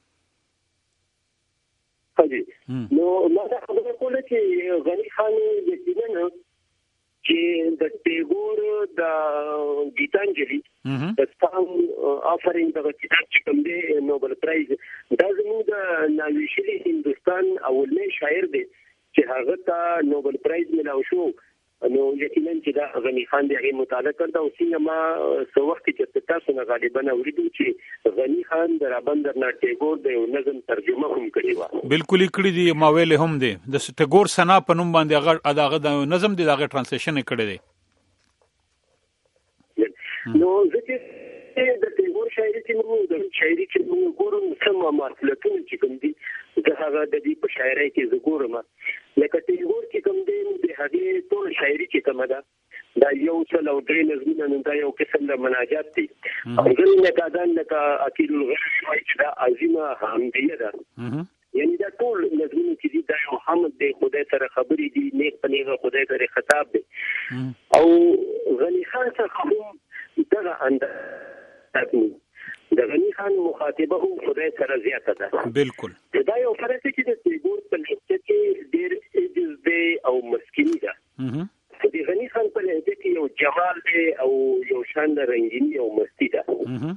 حاجی نو ما دا خبره کوله چې غني خان یقینا چې د ټیګور د گیتانجلی د سام آفرینګ د کتاب چې کوم دی نوبل پرایز دا زموږ د ناویشلي هندستان اولنی شاعر دی چې هغه ته نوبل پرایز ملاو شو نو یقینا چې دا غني خان دی هغې مطالعه کړده او څنګه ما څه وخت کې چې تاسو نه غالبا اورېدو چې غني خان د رابندرنات ټیګور د یو نظم ترجمه هم کړې وه بالکل یې کړي دي ما ویلې هم دی د ټیګور ثنا په نوم باندې هغه هغه د نظم دی د هغې ټرانسلیشن یې کړی دی نو زه چې چې د ټیګور شاعري کې موږ د شاعري کې موږ ګورو سم ماصلتونه چې کوم دي د هغه د دې په شاعرۍ کې زه ګورم لکه ټیګور کې کوم دي د هغه ټول شاعري چې کوم ده دا یو څل او درې نظمونه نن دا یو قسم د مناجات دي او غوښنه نکادان لکه اکیل الغشوي چې دا عظیمه حمدیه ده یعنی دا ټول نظمونه چې دي دا یو حمد دی خدای سره خبرې دي نیک په نیغه خدای سره خطاب دی او غنی خان څخه هم دغه انداز د غنی خان مخاطبه هم خدای سره زیاته ده بالکل دا یو فرق چې د ټیګور په لهجه کې ډېر عجز دی او مسکینی ده د غنی خان په لهجه کې یو جمال دی او یو شان د رنگینی او مستی ده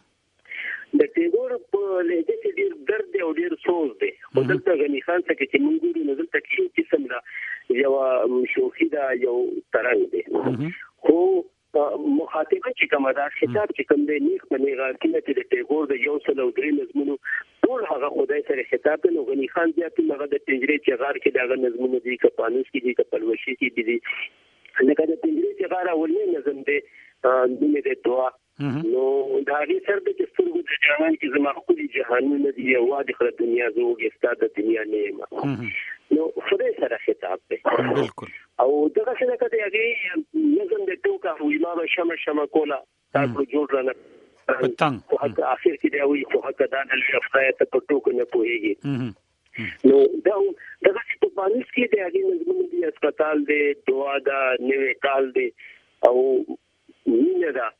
د ټیګور په لهجه کې ډېر درد دی او ډېر سوز دی خو دلته غنی خان څخه چې موږ ګورو نو دلته کې قسم ده یو شوخي ده یو ترنګ دی خو مخاطبه چې کومه ده خطاب چې کوم دی نیک په نیغه کې چې د ټیګور د یو څل او درې نظمونو ټول هغه خدای سره خطاب نو غنی خان زیات هغه د پنجرې چغار کې دغه نظمونه دي که پانوس کې دي که پلوشي کې دي لکه د پنجرې چغار اولنی نظم دی د دې دعا نو دا هغه سر د سترګو د جهان کې زما خپل جهانونه دي او واده خل دنیا زوګ استاد د دنیا نه نو خدای سره خطاب دی بالکل او دغه څنګه کته هغه نظم د ټوکا او امام شمع شمع کولا تاسو جوړ رانه پتنګ او حتی اخر کې دی وي خو حتی دا د شفقت په ټوکو نه پوهیږي نو دا دغه په باندې کې دی هغه نظم دی اسپیټال دی دعا دا نوې کال دی او مینه دا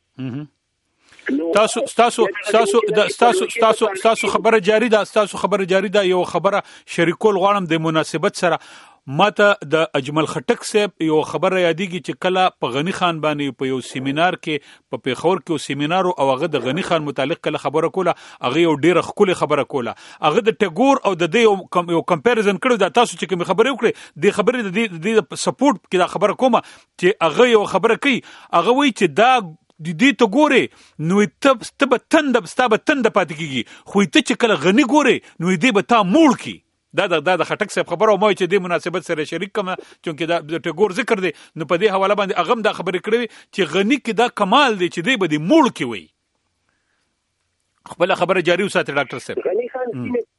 تاسو تاسو تاسو تاسو تاسو تاسو خبره جاری ده تاسو خبره جاری ده یو خبره شریکول غواړم د مناسبت سره ماته د اجمل خټک صاحب یو خبره یادېږي چې کله په غنی خان باندې په یو سیمینار کې په پیښور کې یو سیمینار او هغه د غنی خان متعلق کله خبره کوله هغه یو ډیره خپل خبره کوله هغه د ټیګور او د دې یو کمپیریزن کړو دا تاسو چې کوم خبره وکړي د خبرې د دې سپورټ کې دا خبره کومه چې هغه یو خبره کوي هغه وایي چې دا د دې ته ګوره نو ته ته به تند ستا به تند پاتې کیږي خو ته چې کله غنی ګوره نو دې به تا موړ کی دا د د خټک صاحب خبره مو چې د مناسبت سره شریک کما چې دا د ټیګور ذکر دی نو په دې حواله باندې اغم دا خبره کړې چې غنی کې دا کمال دی چې دې به دې موړ کی وي خپل خبره جاری وساتئ ډاکټر صاحب غنی خان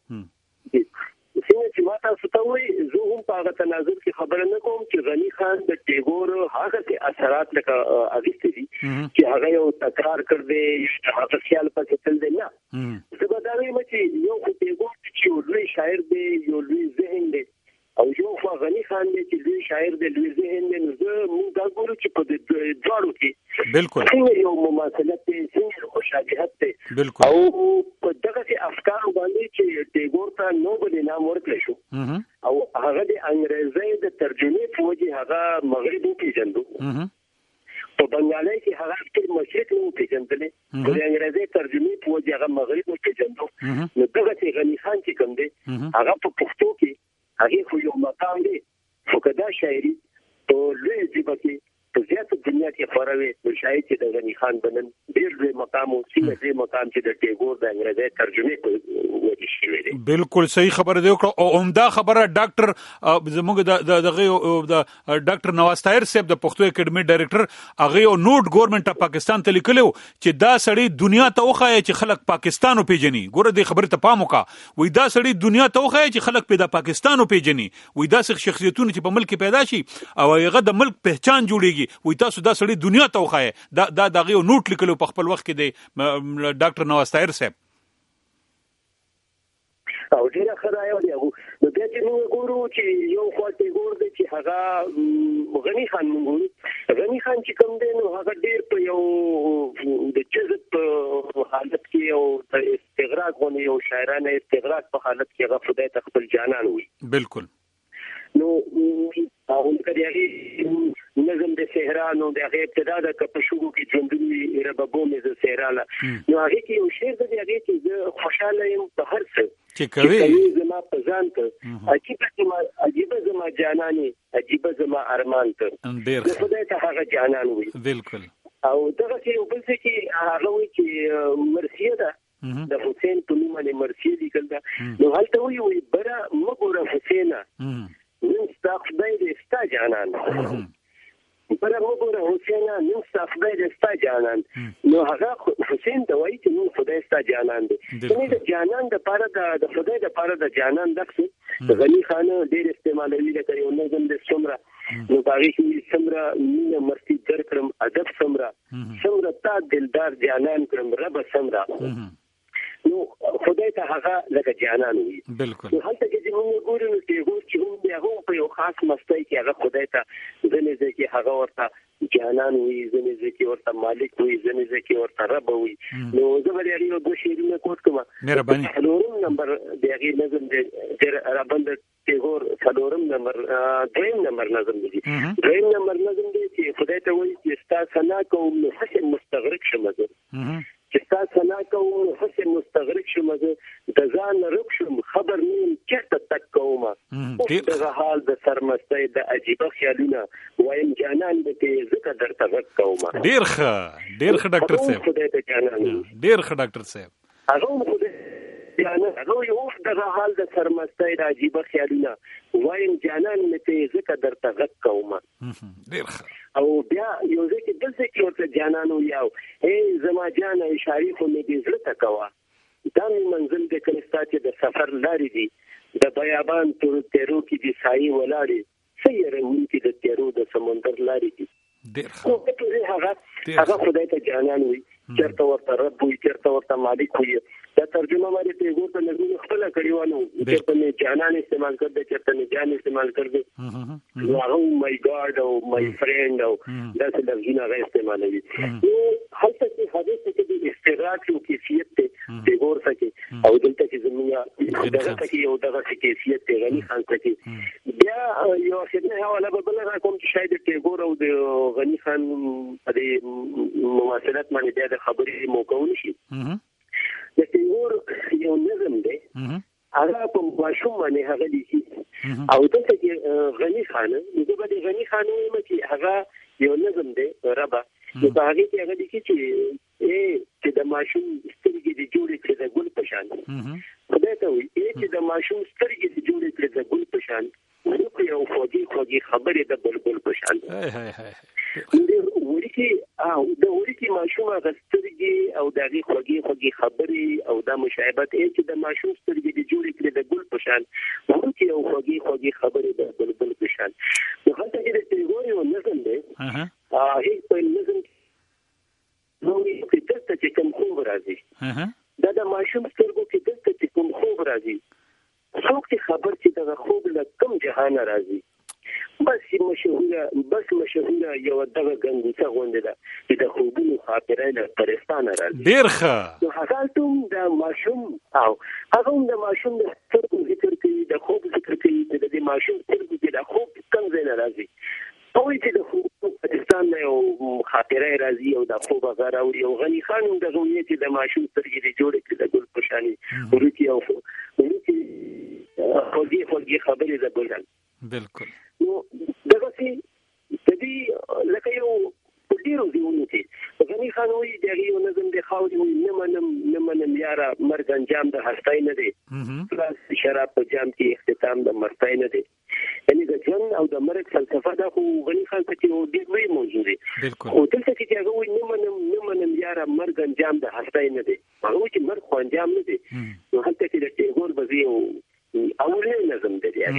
څنګه چې ما تاسو ته وایي زه هم په هغه تناظر کې خبره نه کوم چې غنی خان د ټیګور هغه اثرات لکه اغستې دي چې هغه یو تکرار کړ دی هغه خیال پکې تل دی نه زه به دا وایم چې یو ټیګور چې یو لوی شاعر دی یو لوی ذهن دی او یو خو غنی خان دی چې لوی شاعر دی لوی ذهن دی نو زه موږ دا ګورو چې په دواړو کې بالکل څنګه یو مماثلت دی څنګه مشابهت دی بالکل او په دغه افکار باندې چې ټیګور ته نوبل انعام ورکړل شو او هغه د انګریزي د ترجمې په وجه هغه مغرب پیژندو په بنگالي کې هغه خپل مشرق نو پیژندلې د انګریزي ترجمې په وجه هغه مغرب پیژندو نو دغه غنی خان چې کوم دی هغه په پښتو کې هغه خو یو مقام دی خو کدا شاعري په لوی ژبه کې په زیاته دنیا کې خبروي نو شاید چې د غنی خان بنن ډېر لوی مقام او سیمه دې مقام چې د ټیګور د انګریزي ترجمه کوي وږي شوی دی بالکل صحیح خبره دی او عمده خبره ډاکټر زموږ د دغه د ډاکټر نواز طاهر صاحب د پښتو اکیډمي ډایریکټر هغه یو نوٹ ګورنمنت اف پاکستان ته لیکلو چې دا سړی دنیا ته وخایي چې خلک پاکستان او پیجني ګوره دې خبره ته پام وکړه وای دا سړی دنیا ته وخایي چې خلک پیدا پاکستان او پیجني وای دا شخصیتونه چې په ملک پیدا شي او هغه د ملک پہچان جوړيږي وای تاسو دا سړی دنیا ته وخایي دا دا دغه یو نوٹ لیکلو په خپل وخت کې دی ډاکټر نواز طاهر صاحب او ډیره خدای او دی نو بیا چې موږ ګورو چې یو خواته ګور دی چې هغه غنی خان موږ غنی خان چې کوم دی نو هغه ډیر په یو د جذب حالت کې او د استغراق غونې یو شاعرانه استغراق په حالت کې هغه خدای ته خپل جانان وي بالکل نو او کړي نظم د صحرا نو د هغه ابتدا د کپشوګو کې ژوندونی ربابو مې د صحرا لا نو هغه کې یو شعر د هغه چې خوشاله یم په هر څه چې کوي زما په ځان ته عجیب زما عجیب زما جاناني عجیب زما ارمان ته ډېر خدای ته هغه جانان وي بالکل او دغه چې یو بل څه کې هغه وي چې مرثیه ده د حسین په نوم باندې مرثیه لیکل ده نو هلته وي وي بره مګوره حسینه نن ستا خدای دې ستا جانان پر موږ حسین نن خدای دې ستا جانان نو هغه حسین ته وایي چې نو خدای ستا جانان دی نو د جانان د پاره د خدای د پاره د جانان دغه غنی خان ډېر استعمالوي لکه یو نظم د څومره نو باغی کې څومره مینه مستی در کړم ادب څومره څومره تا دلدار جانان کړم رب څومره نو خدای ته هغه لکه جانان وي بالکل نو هلته کې موږ ګورو نو چې هغه چې موږ هغه په یو خاص مستی کې هغه خدای ته ځنې ځکه هغه ورته جانان وي ځنې ځکه ورته مالک وي ځنې ځکه ورته رب وي نو زه به یې یو دوه شعرونه کوټ کوم مهرباني څلورم نمبر د هغې نظم دی ډېر رابند ټیګور څلورم نمبر دریم نمبر نظم دی دریم نمبر نظم دی چې خدای ته وایي چې ستا ثنا کوم نو هسې مستغرق شم زه چې ستا ثنا کوم نو هسې مستغرق شم زه د ځان رک شم خبر نیم چېرته تک کومه دغه حال د سرمستۍ د عجیبه خیالونه وایم جانان به کې ځکه درته غږ کومه ډېر ښه ډېر ښه ډاکټر صاحب خدای ته جانان ډېر ښه ډاکټر صاحب هغه هم خدای هغه یو دغه حال د سرمستۍ د عجیبه خیالونه وایم جانان مې ته ځکه درته غږ کومه ډېر ښه او بیا یو ځای کې دلته کې ورته جانان ویاو ای زما جانه اشارې خو مې دې زړه ته کوه دا مې منزل د کله ستا چې د سفر لارې دي د بیابان تر تیرو کې دي سایې ولاړې څه یې رهونکي د تیرو د سمندر لارې دي ډېر ښه هغه هغه خدای ته جانان وي چېرته ورته رب وي چېرته ورته مالک وي دا ترجمه مې ته یو څه لږه خپل کړی و نو چېرته مې جانان استعمال کړ دې چېرته مې جان استعمال کړ دې نو هغه مای ګاډ او مای فرند او دا څه لږه هغه استعمالوي نو هلته چې هغه څه کې استغراق او کیفیت ته ور سکے او دلته کې زموږه دغه کې یو دغه کیفیت ته غنی خان سکے بیا یو خدمت حواله به بل را کوم چې شاید ټیګور او د غنی خان په دې مواصلات باندې بیا د خبرې موقع ونشي د ټیګور یو نظم دی هغه په ماشوم باندې هغه لیکي او دلته کې غنی خان د دې غنی خان وایم چې هغه یو نظم دی ربا نو په هغه کې هغه لیکي چې ای چې د ماشوم سترګې دې جوړې کړې د ګل په شان خدای ته وایي ای چې د ماشوم سترګې دې جوړې کړې د ګل په شان نو یو خوږې خوږې خبرې د بلبل په شان د وړکي او د وړکي ماشوم هغه سترګې او د هغې خوږې خوږې خبرې او دا مشابهت ای چې د ماشوم سترګې دې جوړې کړې د ګل په شان وړکي او خوږې خوږې خبرې د بلبل په شان نو هلته کې د ټیګور یو نظم دی هغې په نظم نو کې دلته چې کوم خوب راځي دا د ماشوم سترګو کې دلته چې کوم خوب راځي څوک چې خبر چې دغه خوب له کوم جهان راځي بس مشهوره بس مشهوره یو دغه ګنګوسه غونډه ده چې د خوبونو خاطره له پرستانه راځي ډېر ښه نو هغه ټول د ماشوم او هغه هم د ماشوم د سترګو ذکر کوي د خوب ذکر کوي د دې ماشوم سترګو کې د خوب کوم ځای نه راځي او چې د خوب پرستان نه یو خاطره راځي او د خوب هغه راوړي او غني خان هم دغه وایي چې د ماشوم سترګې دې جوړې کړي د ګل په شانې وړوکي او وړوکي خوږې خوږې خبرې د ګلان بالکل نو دغسې د دې لکه یو په ډېرو ځایونو کې غني خان وایي د هغې یو نظم دی خاورې وایي نه منم نه منم یاره مرګ انجام د هستۍ نه دی خلاص شراب په جام کې اختتام د مستۍ نه دی یعنې د ژوند او د مرګ فلسفه دا خو غني خان ته کې یو ډېر لوی موضوع دی خو دلته کې چې هغه وایي نه منم نه منم یاره مرګ انجام د هستۍ نه دی هغه وایي چې مرګ خو انجام نه دی نو هلته کې د ټیګور به زه یو اولنی نظم دی دی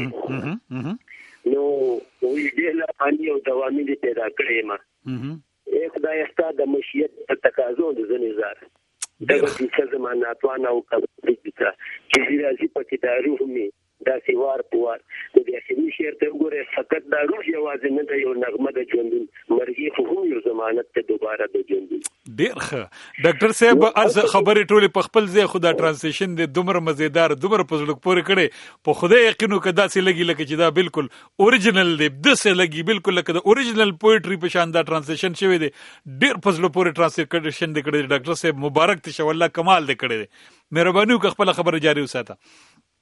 نو وی دې له باندې او دوامي دې پیدا کړې ما اې خدای ستا د مشیت په تقاضو د ځنې زار دغه څه زمانه توانه او کړی چې راځي په کې د روح می دا سیوار پوار د دې اخري شعر ته وګوره فقط دا روح یوازې نه دی یو نغمه د ژوندون مرګي خو هم یو ضمانت ته دوباره د ژوندون ډېر ښه ډاکټر صاحب از خبرې ټولې په خپل ځای خو دا ټرانسلیشن دی دومره مزیدار دومره په زړه پورې کړی په خدای یقین وکړه داسې لګي لکه چې دا بالکل اوریجنل دی داسې لګي بالکل لکه د اوریجنل پویټري په شان دا ټرانسلیشن شوی دی ډېر په زړه پورې ټرانسلیشن دی کړی ډاکټر صاحب مبارک ته شو الله کمال دی کړی دی مهرباني وکړه خپله خبره جاري وساته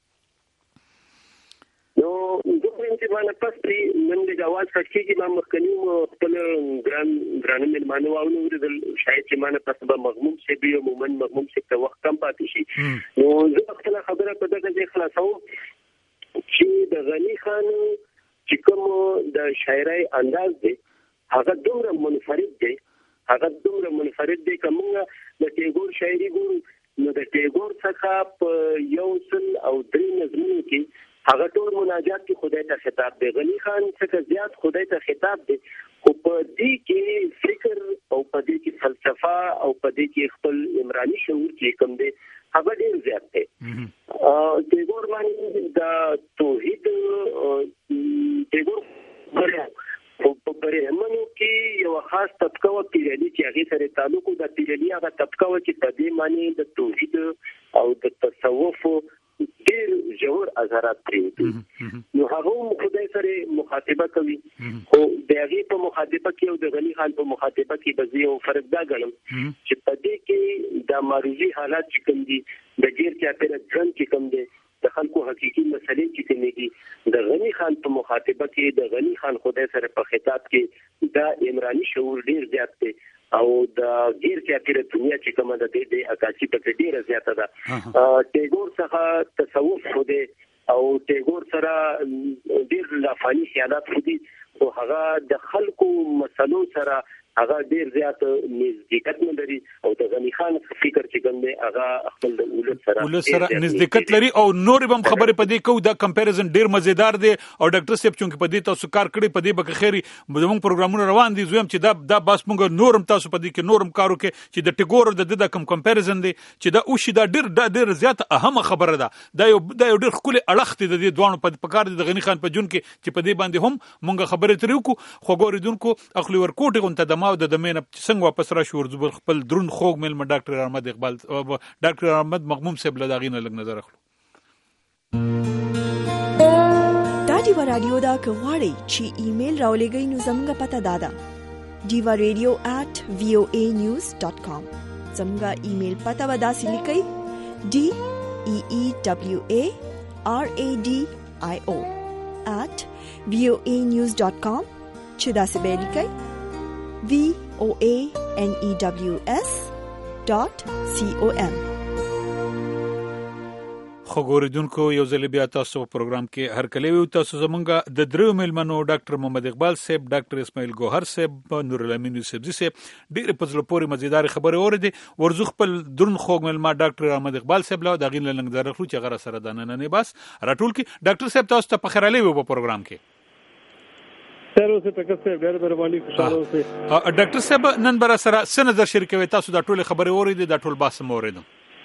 نو دوی چې باندې پسې نن د اواز کټکي ما مخکنی مو خپل ګران ګران مېلمانه واونو ورته شاید چې باندې پسې به مغموم شي به عموما مغموم شي په وخت کم پاتې شي نو زه خپل خبره په دغه ځای خلاصوم چې د غني خان چې کوم د شاعرۍ انداز دی هغه دومره منفرد دی هغه دومره منفرد دی کومه د ټیګور شاعري ګورو نو د ټیګور څخه په یو سل او درې نظمونو کې هغه ټول مناجات کې خدای ته خطاب دی. غنی خان څخه زیات خدای ته خطاب دی خو په دې کې فکر او په دې کې فلسفه او په دې کې خپل عمراني شعور چې کوم دی هغه ډیر زیات دی. ټیګور باندې د توحید ټیګور په برهمنو کې یو خاص طبقه و پیرلی چې هغه سره تعلق د پیرلی هغه طبقه و چې په دې معنی د توحید او د تصوف ډیر ژور اثرات پرېږدي نو هغه خدای سره مخاطبه کوي خو د هغې په مخاطبه کې او د غني خان په مخاطبه کې به زه یو فرق دا ګڼم چې په دې کې د معروضي حالات چې کوم دي د ګیر چاپېره ژوند چې کوم دی د خلکو حقیقي مسلې چې کومې دي د غني خان په مخاطبه کې د غني خان خدای سره په خطاب کې دا عمراني شعور ډیر زیات دی او د غیر چاپیره دنیا چې کومه د دې د عکاسي په ډیره زیاته ده. ټیګور څخه تصوف خو دی او ټیګور سره ډیر لافاني خیالات خو دي او هغه د خلکو مسلو سره هغه ډیر زیات نزدېکت نه لري او د غني خان فکر چې کوم دی هغه خپل د ولس سره ولس سره نزدېکت لري او نور هم خبرې په دې کو دا کمپیریزن ډیر مزیدار دی او ډاکټر صاحب چې په دې تاسو کار کړی په دې بګه خیری زموږ پروګرامونه روان دي زویم چې دا دا بس موږ نورم تاسو په دې کې نورم کارو کې چې د ټیګور د د کم کمپیریزن دی چې دا او شي دا ډیر دا ډیر زیات اهمه خبره ده دا یو دا یو ډیر خولي اړخ دی د دې دوانو په کار د غني خان په جون کې چې په دې باندې هم موږ خبرې ترې وکړو خو ګوریدونکو اخلي ورکوټ غونته د ما د دمنه څنګه واپس را شو ورزبل خپل درون خوګ مل م ډاکټر احمد اقبال ډاکټر احمد مغموم صاحب له داغینه لګ نظر اخلو. دا دیوا رادیو دا کواړی چې ایمیل راولېږئ نو زموږ پته دادا diva radio at voa news dot com زموږ ایمیل پته ودا سې لیکئ d e e w a r a d i o at voa news dot com چې دا څه به لیکئ V O A N E W S dot C O M. خو ګوریدونکو یو ځل بیا تاسو په پروګرام کې هر کله وي تاسو زمونږ د درو ملمنو ډاکټر محمد اقبال صاحب ډاکټر اسماعیل ګوهر صاحب نور الامین یوسفزي صاحب ډېر په ځل پورې مزیدار خبرې اورېدې ورزو خپل درون خوږ ملما ډاکټر احمد اقبال صاحب له داغین لنګ درخلو چې غره سره دانه نه بس راټول کې ډاکټر صاحب تاسو ته په خیرالي وي په پروګرام کې سره اوسه ټکر صاحب ډېر مهرباني خوشاله اوسه ډاکټر صاحب نن بر سره څه نظر شریکوي تاسو دا ټول خبرې اورېدې دا ټول باس مو اورېدم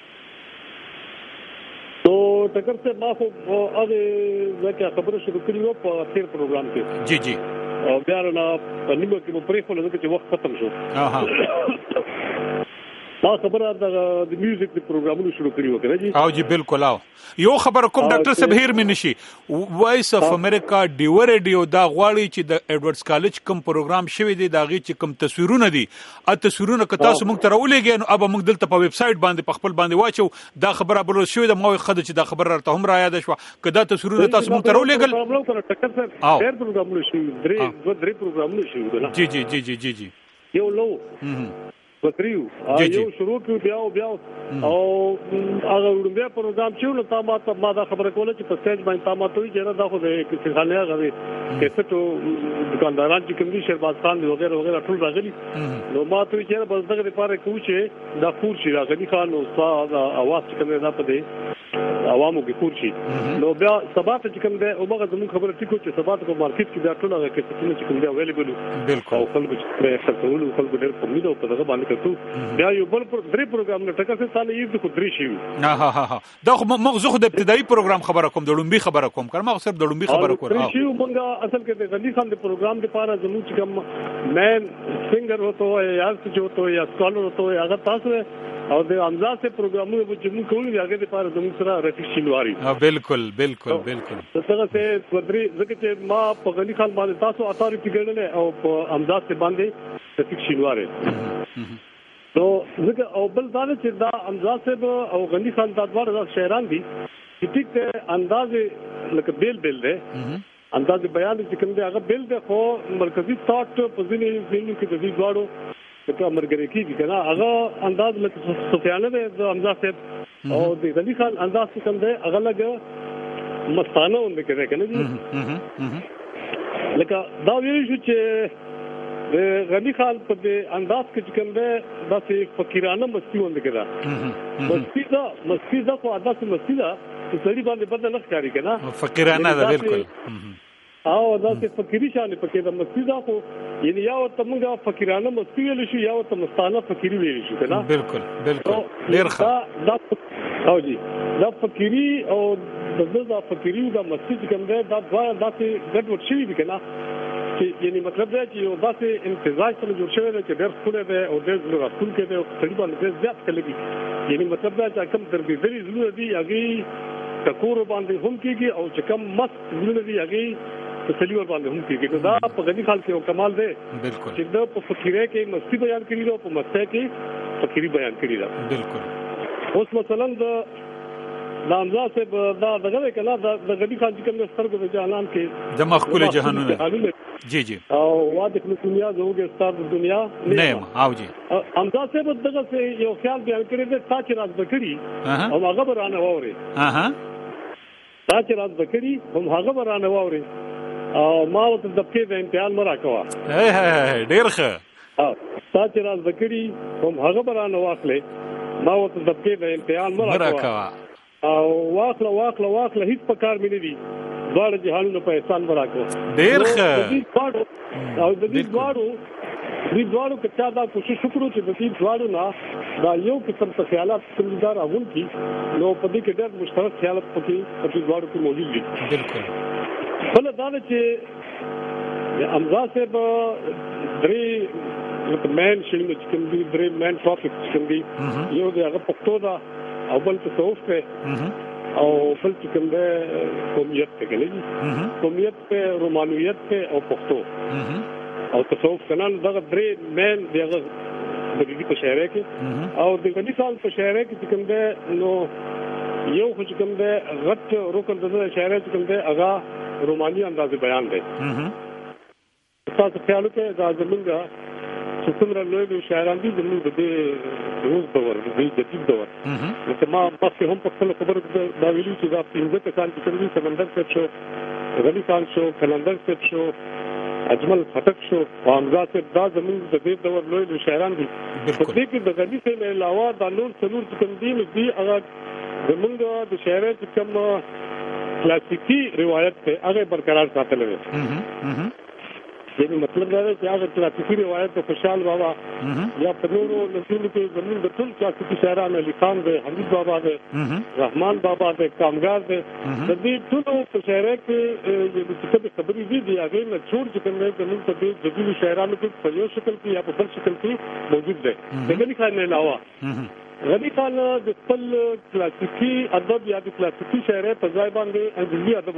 تو ټکر صاحب ما خو هغه ځکه خبره شروع کړې و په تیر پروګرام کې جی جی او بیا نه په نیمه کې مو پرې خو لږ چې وخت ختم شو اها ما خبره د میوزیک د پروګرامونو شروع کړی وکړه جی او جی بالکل او یو خبر کوم ډاکټر صاحب هیر مې نشي وایس اف امریکا ډیو ریډیو دا غواړي چې د ایډورډز کالج کوم پروګرام شوی دی دا غي چې کوم تصویرونه دي ا تصویرونه که تاسو موږ تر ولېږئ نو اب موږ دلته په ویب سټ باندې په خپل باندې واچو دا خبره بل شوی د موږ خد چې دا خبره راته هم را یاد شو که دا تصویرونه تاسو موږ تر ولېږل ډاکټر صاحب ډېر پروګرامونه شوی درې دوه درې پروګرامونه شوی جی جی جی جی جی جی یو لو پتریو یو شروع کیو بیا بیا او هغه ورنده پروګرام چې نو تا ما ته ما دا خبره کوله چې په سټیج باندې تا ما ته چې دا خو د کیسه غوي کیسه ته دکانداران چې کوم دي شهباز خان دی وغیرہ وغیرہ ټول راغلي نو ما ته چې بس دغه لپاره کوچه دا فور شي راغلي خان او استاد اواز چې کوم نه پدې عوامو کې فور شي نو بیا سبا ته چې کوم دی او هغه زموږ خبره ټیکو چې سبا ته په مارکیټ کې دا ټول هغه کیسه چې کوم دی اویلیبل بالکل او خلکو چې خپل خلکو ډېر په میډو په دغه باندې بیا یو بل درې پروګرام نه ټکه څه سال یې د خدري شي نه ها ها ها دا خو موږ زه خو د ابتدایي پروګرام خبره کوم د لومبي خبره کوم کړم خو صرف د لومبي خبره کوم او شی موږ اصل کې د غنی خان د پروګرام لپاره زموږ چې کوم مین سنگر وته یا څه وته یا سکالر وته هغه تاسو او د امزاد سے پروګرامونه چې موږ کوو هغه لپاره زموږ سره رفیق شینواری ها بالکل بالکل بالکل څنګه چې ودري ځکه چې ما په غنی خان باندې تاسو اتارټی ګڼل او په امزاد سے باندې رفیق شینواری نو ځکه او بل دا چې دا امزاد صاحب او غنی خان دا دواړه شاعران دي چې ټیک ته انداز لکه بیل بیل ده انداز بیان چې کوم دی هغه بیل ده خو مرکزی ثاټ په ځینې ځینې کې د دې دواړو لکه مرګري کې کنه هغه انداز لکه سفیانه ده د امزاد صاحب او د غنی خان انداز چې کوم دی هغه لګ مستانه ونده کوي کنه دي لکه دا ویل شو چې غنی خان په دې انداز کې کوم ده داسې فقیرانه مستی ونده کړه مستی دا مستی دا خو ادا څه مستی دا چې سړي باندې بدل نه ښکاری کنه فقیرانه ده بالکل او داسې فقيري شان پکې د مستی دا خو یعنی یا ته موږ فقیرانه مستی ویل شو یا ته مستانه فقيري ویل شو کنه بالکل بالکل ډیر ښه دا او جی دا فقيري او د فقيري د مستی کوم ده دا دواړه داسې ګډوډ شوي دي کنه چې یعنی مطلب دا چې یو داسې امتزاج سره جوړ شوی دی چې ډېر ښکلی دی او ډېر زړه راښکونکی دی او سړي باندې ډېر زیات ښه لګي یعنی مطلب دا چې کوم دربېدلي زړونه دي هغې ټکورو باندې هم کېږي او چې کوم مست زړونه دي هغې تسلی ور باندې هم کېږي نو دا په غني خان کې یو کمال دی چې دا په فقیره کې مستی بیان کړي او په مستی کې فقيري بیان کړي دا بالکل اوس مثلا د نامزا سے دا دغه کله د غني خان چې کوم سترګو د جهان کې د مخکول جهانونه جی جی او واده د دنیا زوګه ستار د دنیا نه او جی امزا سے دغه سے یو خیال بیان کړي د تا چې راز بکړي او هغه برانه ووري اها تا چې راز بکړي هم هغه برانه ووري او ما ته د پکې د امتحان مرا کوا هي هي ډیر ښه او تا چې راز بکړي هم هغه برانه واخلې ما ته د پکې د امتحان مرا کوا او واخله واخله واخله هیڅ پکار مې نه دي دواړه جهانونو په احسان مرا کوا ډیر ښه او د دې دواړو دې دواړو کې چا دا کوشش وکړو چې د دې دواړو نه دا یو قسم څه خیالات څنګه راغون کی نو په دې کې ډېر مشترک خیالات پکې په دې دواړو کې موجود دي بالکل بل دا چې امزا صاحب درې مین شنو چې کوم دي درې مین ټاپک چې کوم دي یو د هغه پښتو دا او بل تصوف ته او بل چې کوم ده قومیت ته کوي قومیت ته رومانویت ته او پښتو او تصوف کنان دا درې مین دغه د دې په شاعرۍ کې او د غني خان په شاعرۍ کې چې کوم ده نو یو خو چې کوم ده غټ رکن د شاعرۍ چې کوم ده هغه روماني انداز بیان دی تاسو خیال وکړئ دا زمونږ چې څومره لوی شاعران دي زمونږ د دې روز دور د دې جدید دور نو ما مخکې هم په خپل خبره دا ویلي چې دا پنځه کسان چې کوم دي سمندر صاحب شو غني خان شو کلندر صاحب شو اجمل خټک شو او حمزه صاحب دا زمونږ د دې دور لوی شاعران دي په دې کې د غني صاحب علاوه دا نور څلور چې کوم دي نو دي هغه زمونږ د شاعرۍ چې کوم کلاسیکی روایت ته هغه برقرار ساتل وي یعنی مطلب دا دی چې هغه کلاسیکی روایت ته خوشحال بابا یا په نورو نسلونو کې زموږ د ټول کلاسیکی شاعرانو علي خان دی حمید بابا دی رحمان بابا دی کامګار دی د دې ټولو په شاعرۍ کې چې څه خبرې دي دی هغه نه څور چې کوم دی زموږ په دې جدي شاعرانو کې په یو شکل کې یا په بل شکل کې موجود دی د غني خان نه علاوه غني خان د خپل کلاسیکی ادب یا د کلاسیکی شاعرۍ په ځای باندې انګلیسي ادب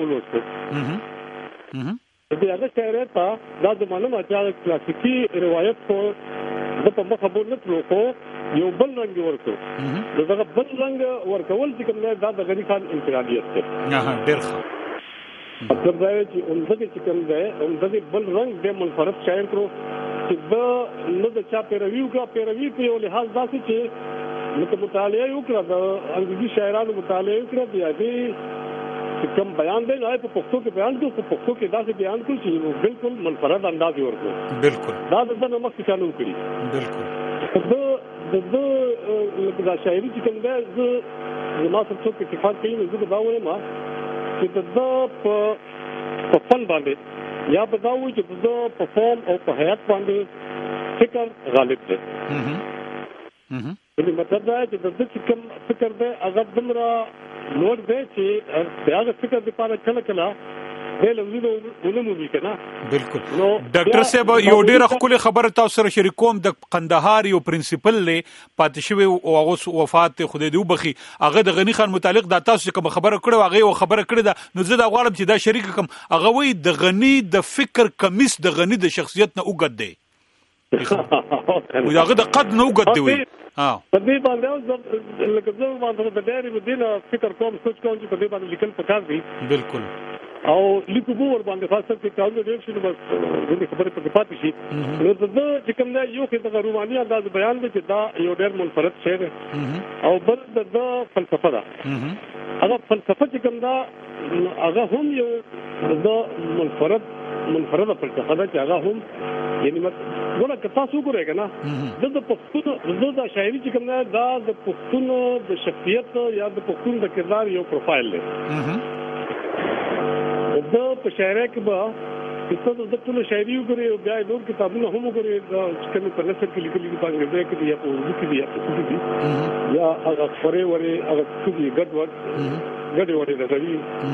ولوسته د دې هغه شاعرۍ ته دا زمانه ما چې کلاسیکی روایت کو د په مخه بول نه تلو کو یو بل رنګ ورکو دغه بل رنګ ورکول چې کوم دا د غني خان انفرادیت ده نه ډېر ښه مطلب دا چې اونځه چې کوم ده اونځه بل رنګ د منفرد شاعر کړو چې دا نو د چا پیروي کا پیروي په یو لحاظ داسې چې نو مطالعه وکړه د انګلیسي شاعرانو مطالعه وکړه بیا دې چې کوم بیان دی نه په پښتو کې بیان کوي په پښتو کې دا څه بیان کوي چې بالکل منفرد انداز ورکړي بالکل دا د څه مخکې چالو کړی بالکل د د د شاعري چې کوم دی زه زما سره څوک اتفاق کوي نو زه دا وایم چې د په فن باندې یا په دا وایي چې د په فارم او په حیات باندې فکر غالب دی یعنی مطلب دا چې د دې کوم فکر دی هغه دمرا نور دی چې هغه فکر د پاره کله کله به لوزینو ولمو وی کنه بالکل ډاکټر صاحب یو ډیره خپل خبره تاسو سره شریکوم د قندهار یو پرنسپل لې پاتې شوی او هغه وفات خدای دې وبخي هغه د غني خان متعلق د تاسو کوم خبره کړو هغه یو خبره کړې ده نو زه دا غواړم چې دا شریک کوم هغه وی د غني د فکر کمیس د غني د شخصیت نه وګد دی هغه د قد نه وګد دی ها په دې باندې لکه زه باندې د ډېری مدینه فکر کوم سوچ کوم چې په دې باندې لیکل پکار دي بالکل او لیکو بو ور باندې خاصه چې کارونه ډېر شي نو بس دې خبره پکې پاتې شي نو د چې کوم نه یو کې د روماني انداز بیان دی چې دا یو ډېر منفرد شعر او بل د فلسفه ده هغه فلسفه چې کوم دا هغه هم یو د منفرد منفرده فلسفه ده چې هغه هم یعنی ګوره که تاسو وګورئ که نه د د پښتون د شاعري چې کوم نه دا د پښتون د شخصیت یا د پښتون د کردار یو پروفایل دی د په شاعرۍ کې به کله د ټول شاعري وګورئ او بیا نور کتابونه هم وګورئ دا چې په نثر کې لیکلي دي په انګریزي کې دي یا په اردو کې دي یا په پښتو کې دي یا هغه خوري وري هغه څه دي ګډ وډ ګډ وډ د غوړي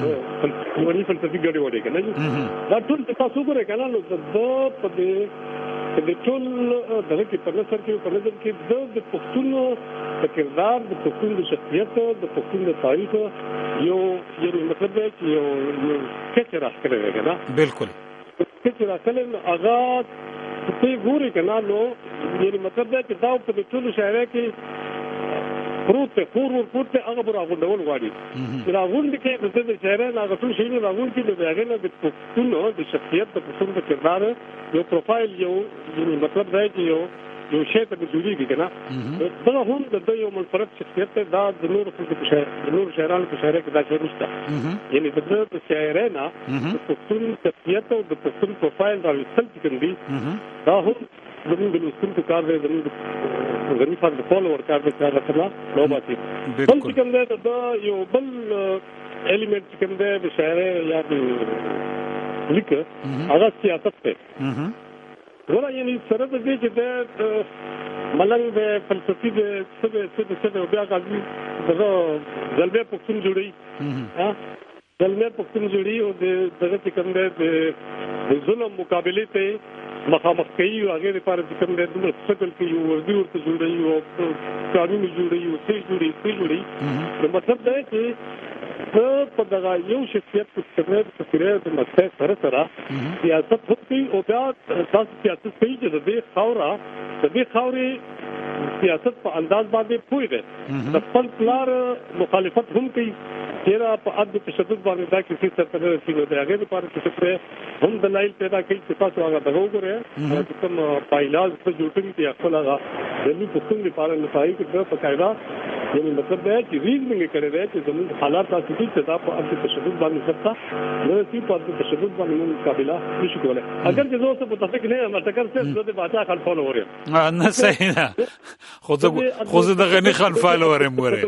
په فلسفي ګډ وډ کې نه دا ټول تاسو وګورئ کنه نو د په دې د ټول دغه کې په نثر کې په نظر کې د پښتون د کردار د پښتون د شخصیت د پښتون د تاریخ یو یو مطلب دی چې یو یو څه راځي کنه بالکل چې راځل هغه ته ګوري کنه نو یعنی مطلب دا چې دا په ټول شاعرۍ کې پروت خور ور پروت هغه پر هغه ډول غواړي چې راغونډ کې د شاعرۍ هغه ټول شي راغونډ کې د هغه نه د پښتون د شخصیت د پښتون د کردار یو پروفایل یو یعنی مطلب دا چې یو یو شی ته جوړیږي کنه دا هم د یو منفرد شخصیت دا د نور په شاعر د نور شاعرانو په شاعرۍ کې دا شی نشته یعنی د د شاعرۍ نه د پښتون شخصیت او د پښتون پروفایل دا وسل کې دی دا هم زموږ د لوستونکو کار دی زموږ د غني فار د فالوور کار دی کار راځي نو باسي بل چې کوم دی دا یو بل الیمنٹ چې کوم دی د شاعرۍ یا د لیک هغه سیاست دی ورا یعنی سره د دې چې د ملنګ د فلسفي د څه څه څه بیا غوږی دغه ځلبه پښتون جوړي ها ځلبه پښتون جوړي او د دغه چې کوم د ظلم مقابله ته مخامخ کوي او هغه لپاره چې کوم د مستقل کې یو ورځي ورته جوړي او قانون جوړي او څه جوړي څه جوړي نو مطلب دا چې په دغه یو شخصیت په څیر په څیر د مسته سره سره سیاست کوي او بیا تاسو سیاست کوي چې د دې خاورا د دې خاورې سیاست په انداز باندې پوي دی د خپل پلار مخالفت هم کوي چې په عدم تشدد باندې دا کیسه ستنه رسیدو دی هغه لپاره چې هم دلایل پیدا کوي چې تاسو هغه دغه وګورئ چې کوم پایلاز په جوړټنګ کې خپل هغه د دې پښتون لپاره نتایج کې په قاعده یعنی مطلب دا چې ریزنګ کړی دی چې زموږ حالات تاسو چې دا په عدم تشدد باندې سخته نو چې په عدم تشدد باندې مقابله نشي کولای اگر چې زه څه متفق نه یم تکر څه د باچا خلک فالوور یم نه صحیح ده خو زه خو زه د غني خان فالوور یم ګوره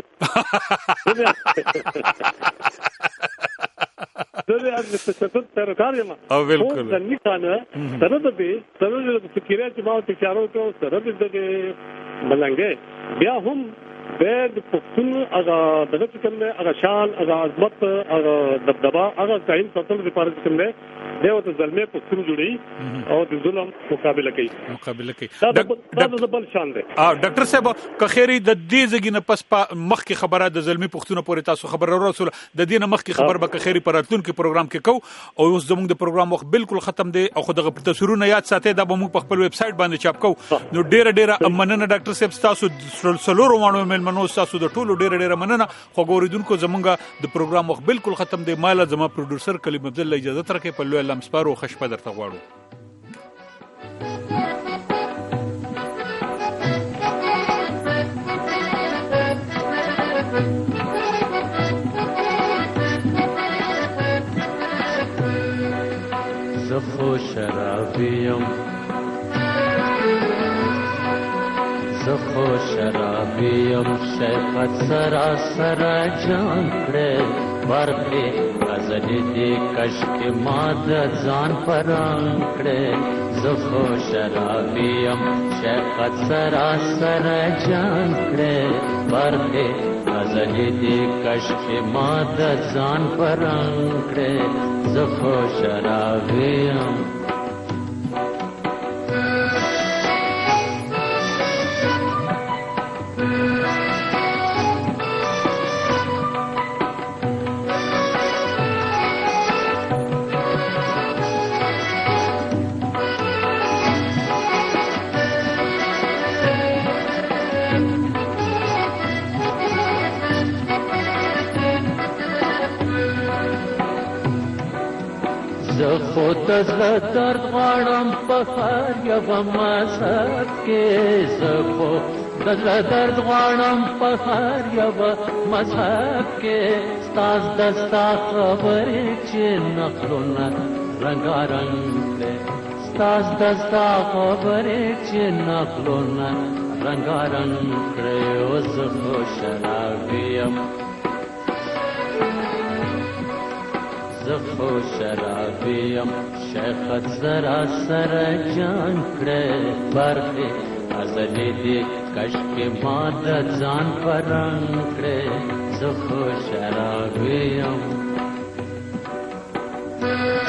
زه د تشدد ترکار یم او بالکل غني خان سره د دې سره د فکرې چې ما ته چارو کو سره د دې ملنګ بیا هم د پښتون هغه دغه څنګه دی هغه شان هغه عظمت هغه دبدبه هغه قائم ساتل لپاره څنګه دی دیو ته ظلمه پښتون جوړي او د ظلم مقابله کوي مقابله کوي دا د بل شان دی ا ډاکټر صاحب کخيري د دې زګینه پس مخ کې خبره د ظلمي پښتون پورې تاسو خبر رسول د دې نه مخ کې خبر به کخيري پراتلون کې پروګرام کې کو او اوس زموږ د پروګرام وخت بالکل ختم دی او خو دغه تصویرونه یاد ساتي دا به موږ په خپل ویب سټ باندې چاپ کو نو ډیره ډیره مننه ډاکټر صاحب تاسو سلورو مانو ملمنو تاسو د ټولو ډیره ډیره مننه خو ګوریدونکو زمونږه د پروګرام وخت بالکل ختم دی مالا زما پروډوسر کلیم عبد الله اجازه ترکه په لوی لمسپارو خشپه درته غواړو زخو شرابیم زخو شرابیم شیخت سراسر جان کړه ورته غزل دې کشک ماد ځان پران کړه زخو شرابیم شیخت سراسر جان کړه ورته غزل دې کشک ماد ځان پران کړه زخو شرابیم خود زړه درد غواړم په هر یو مذهب کې زه خو د زړه درد غواړم په هر یو مذهب کې ستاسو د ستا خبرې چې نقلونه رنگارنګ کړې ستاس دستا خبرې چې نقلونه رنگارنګ کړې او زه خو شراب یم زه خو شراب یم شیخت زرا سره جان کړې برخې ازلې دې کشکې ما د ځان پر رنګ کړې زه خو شراب یم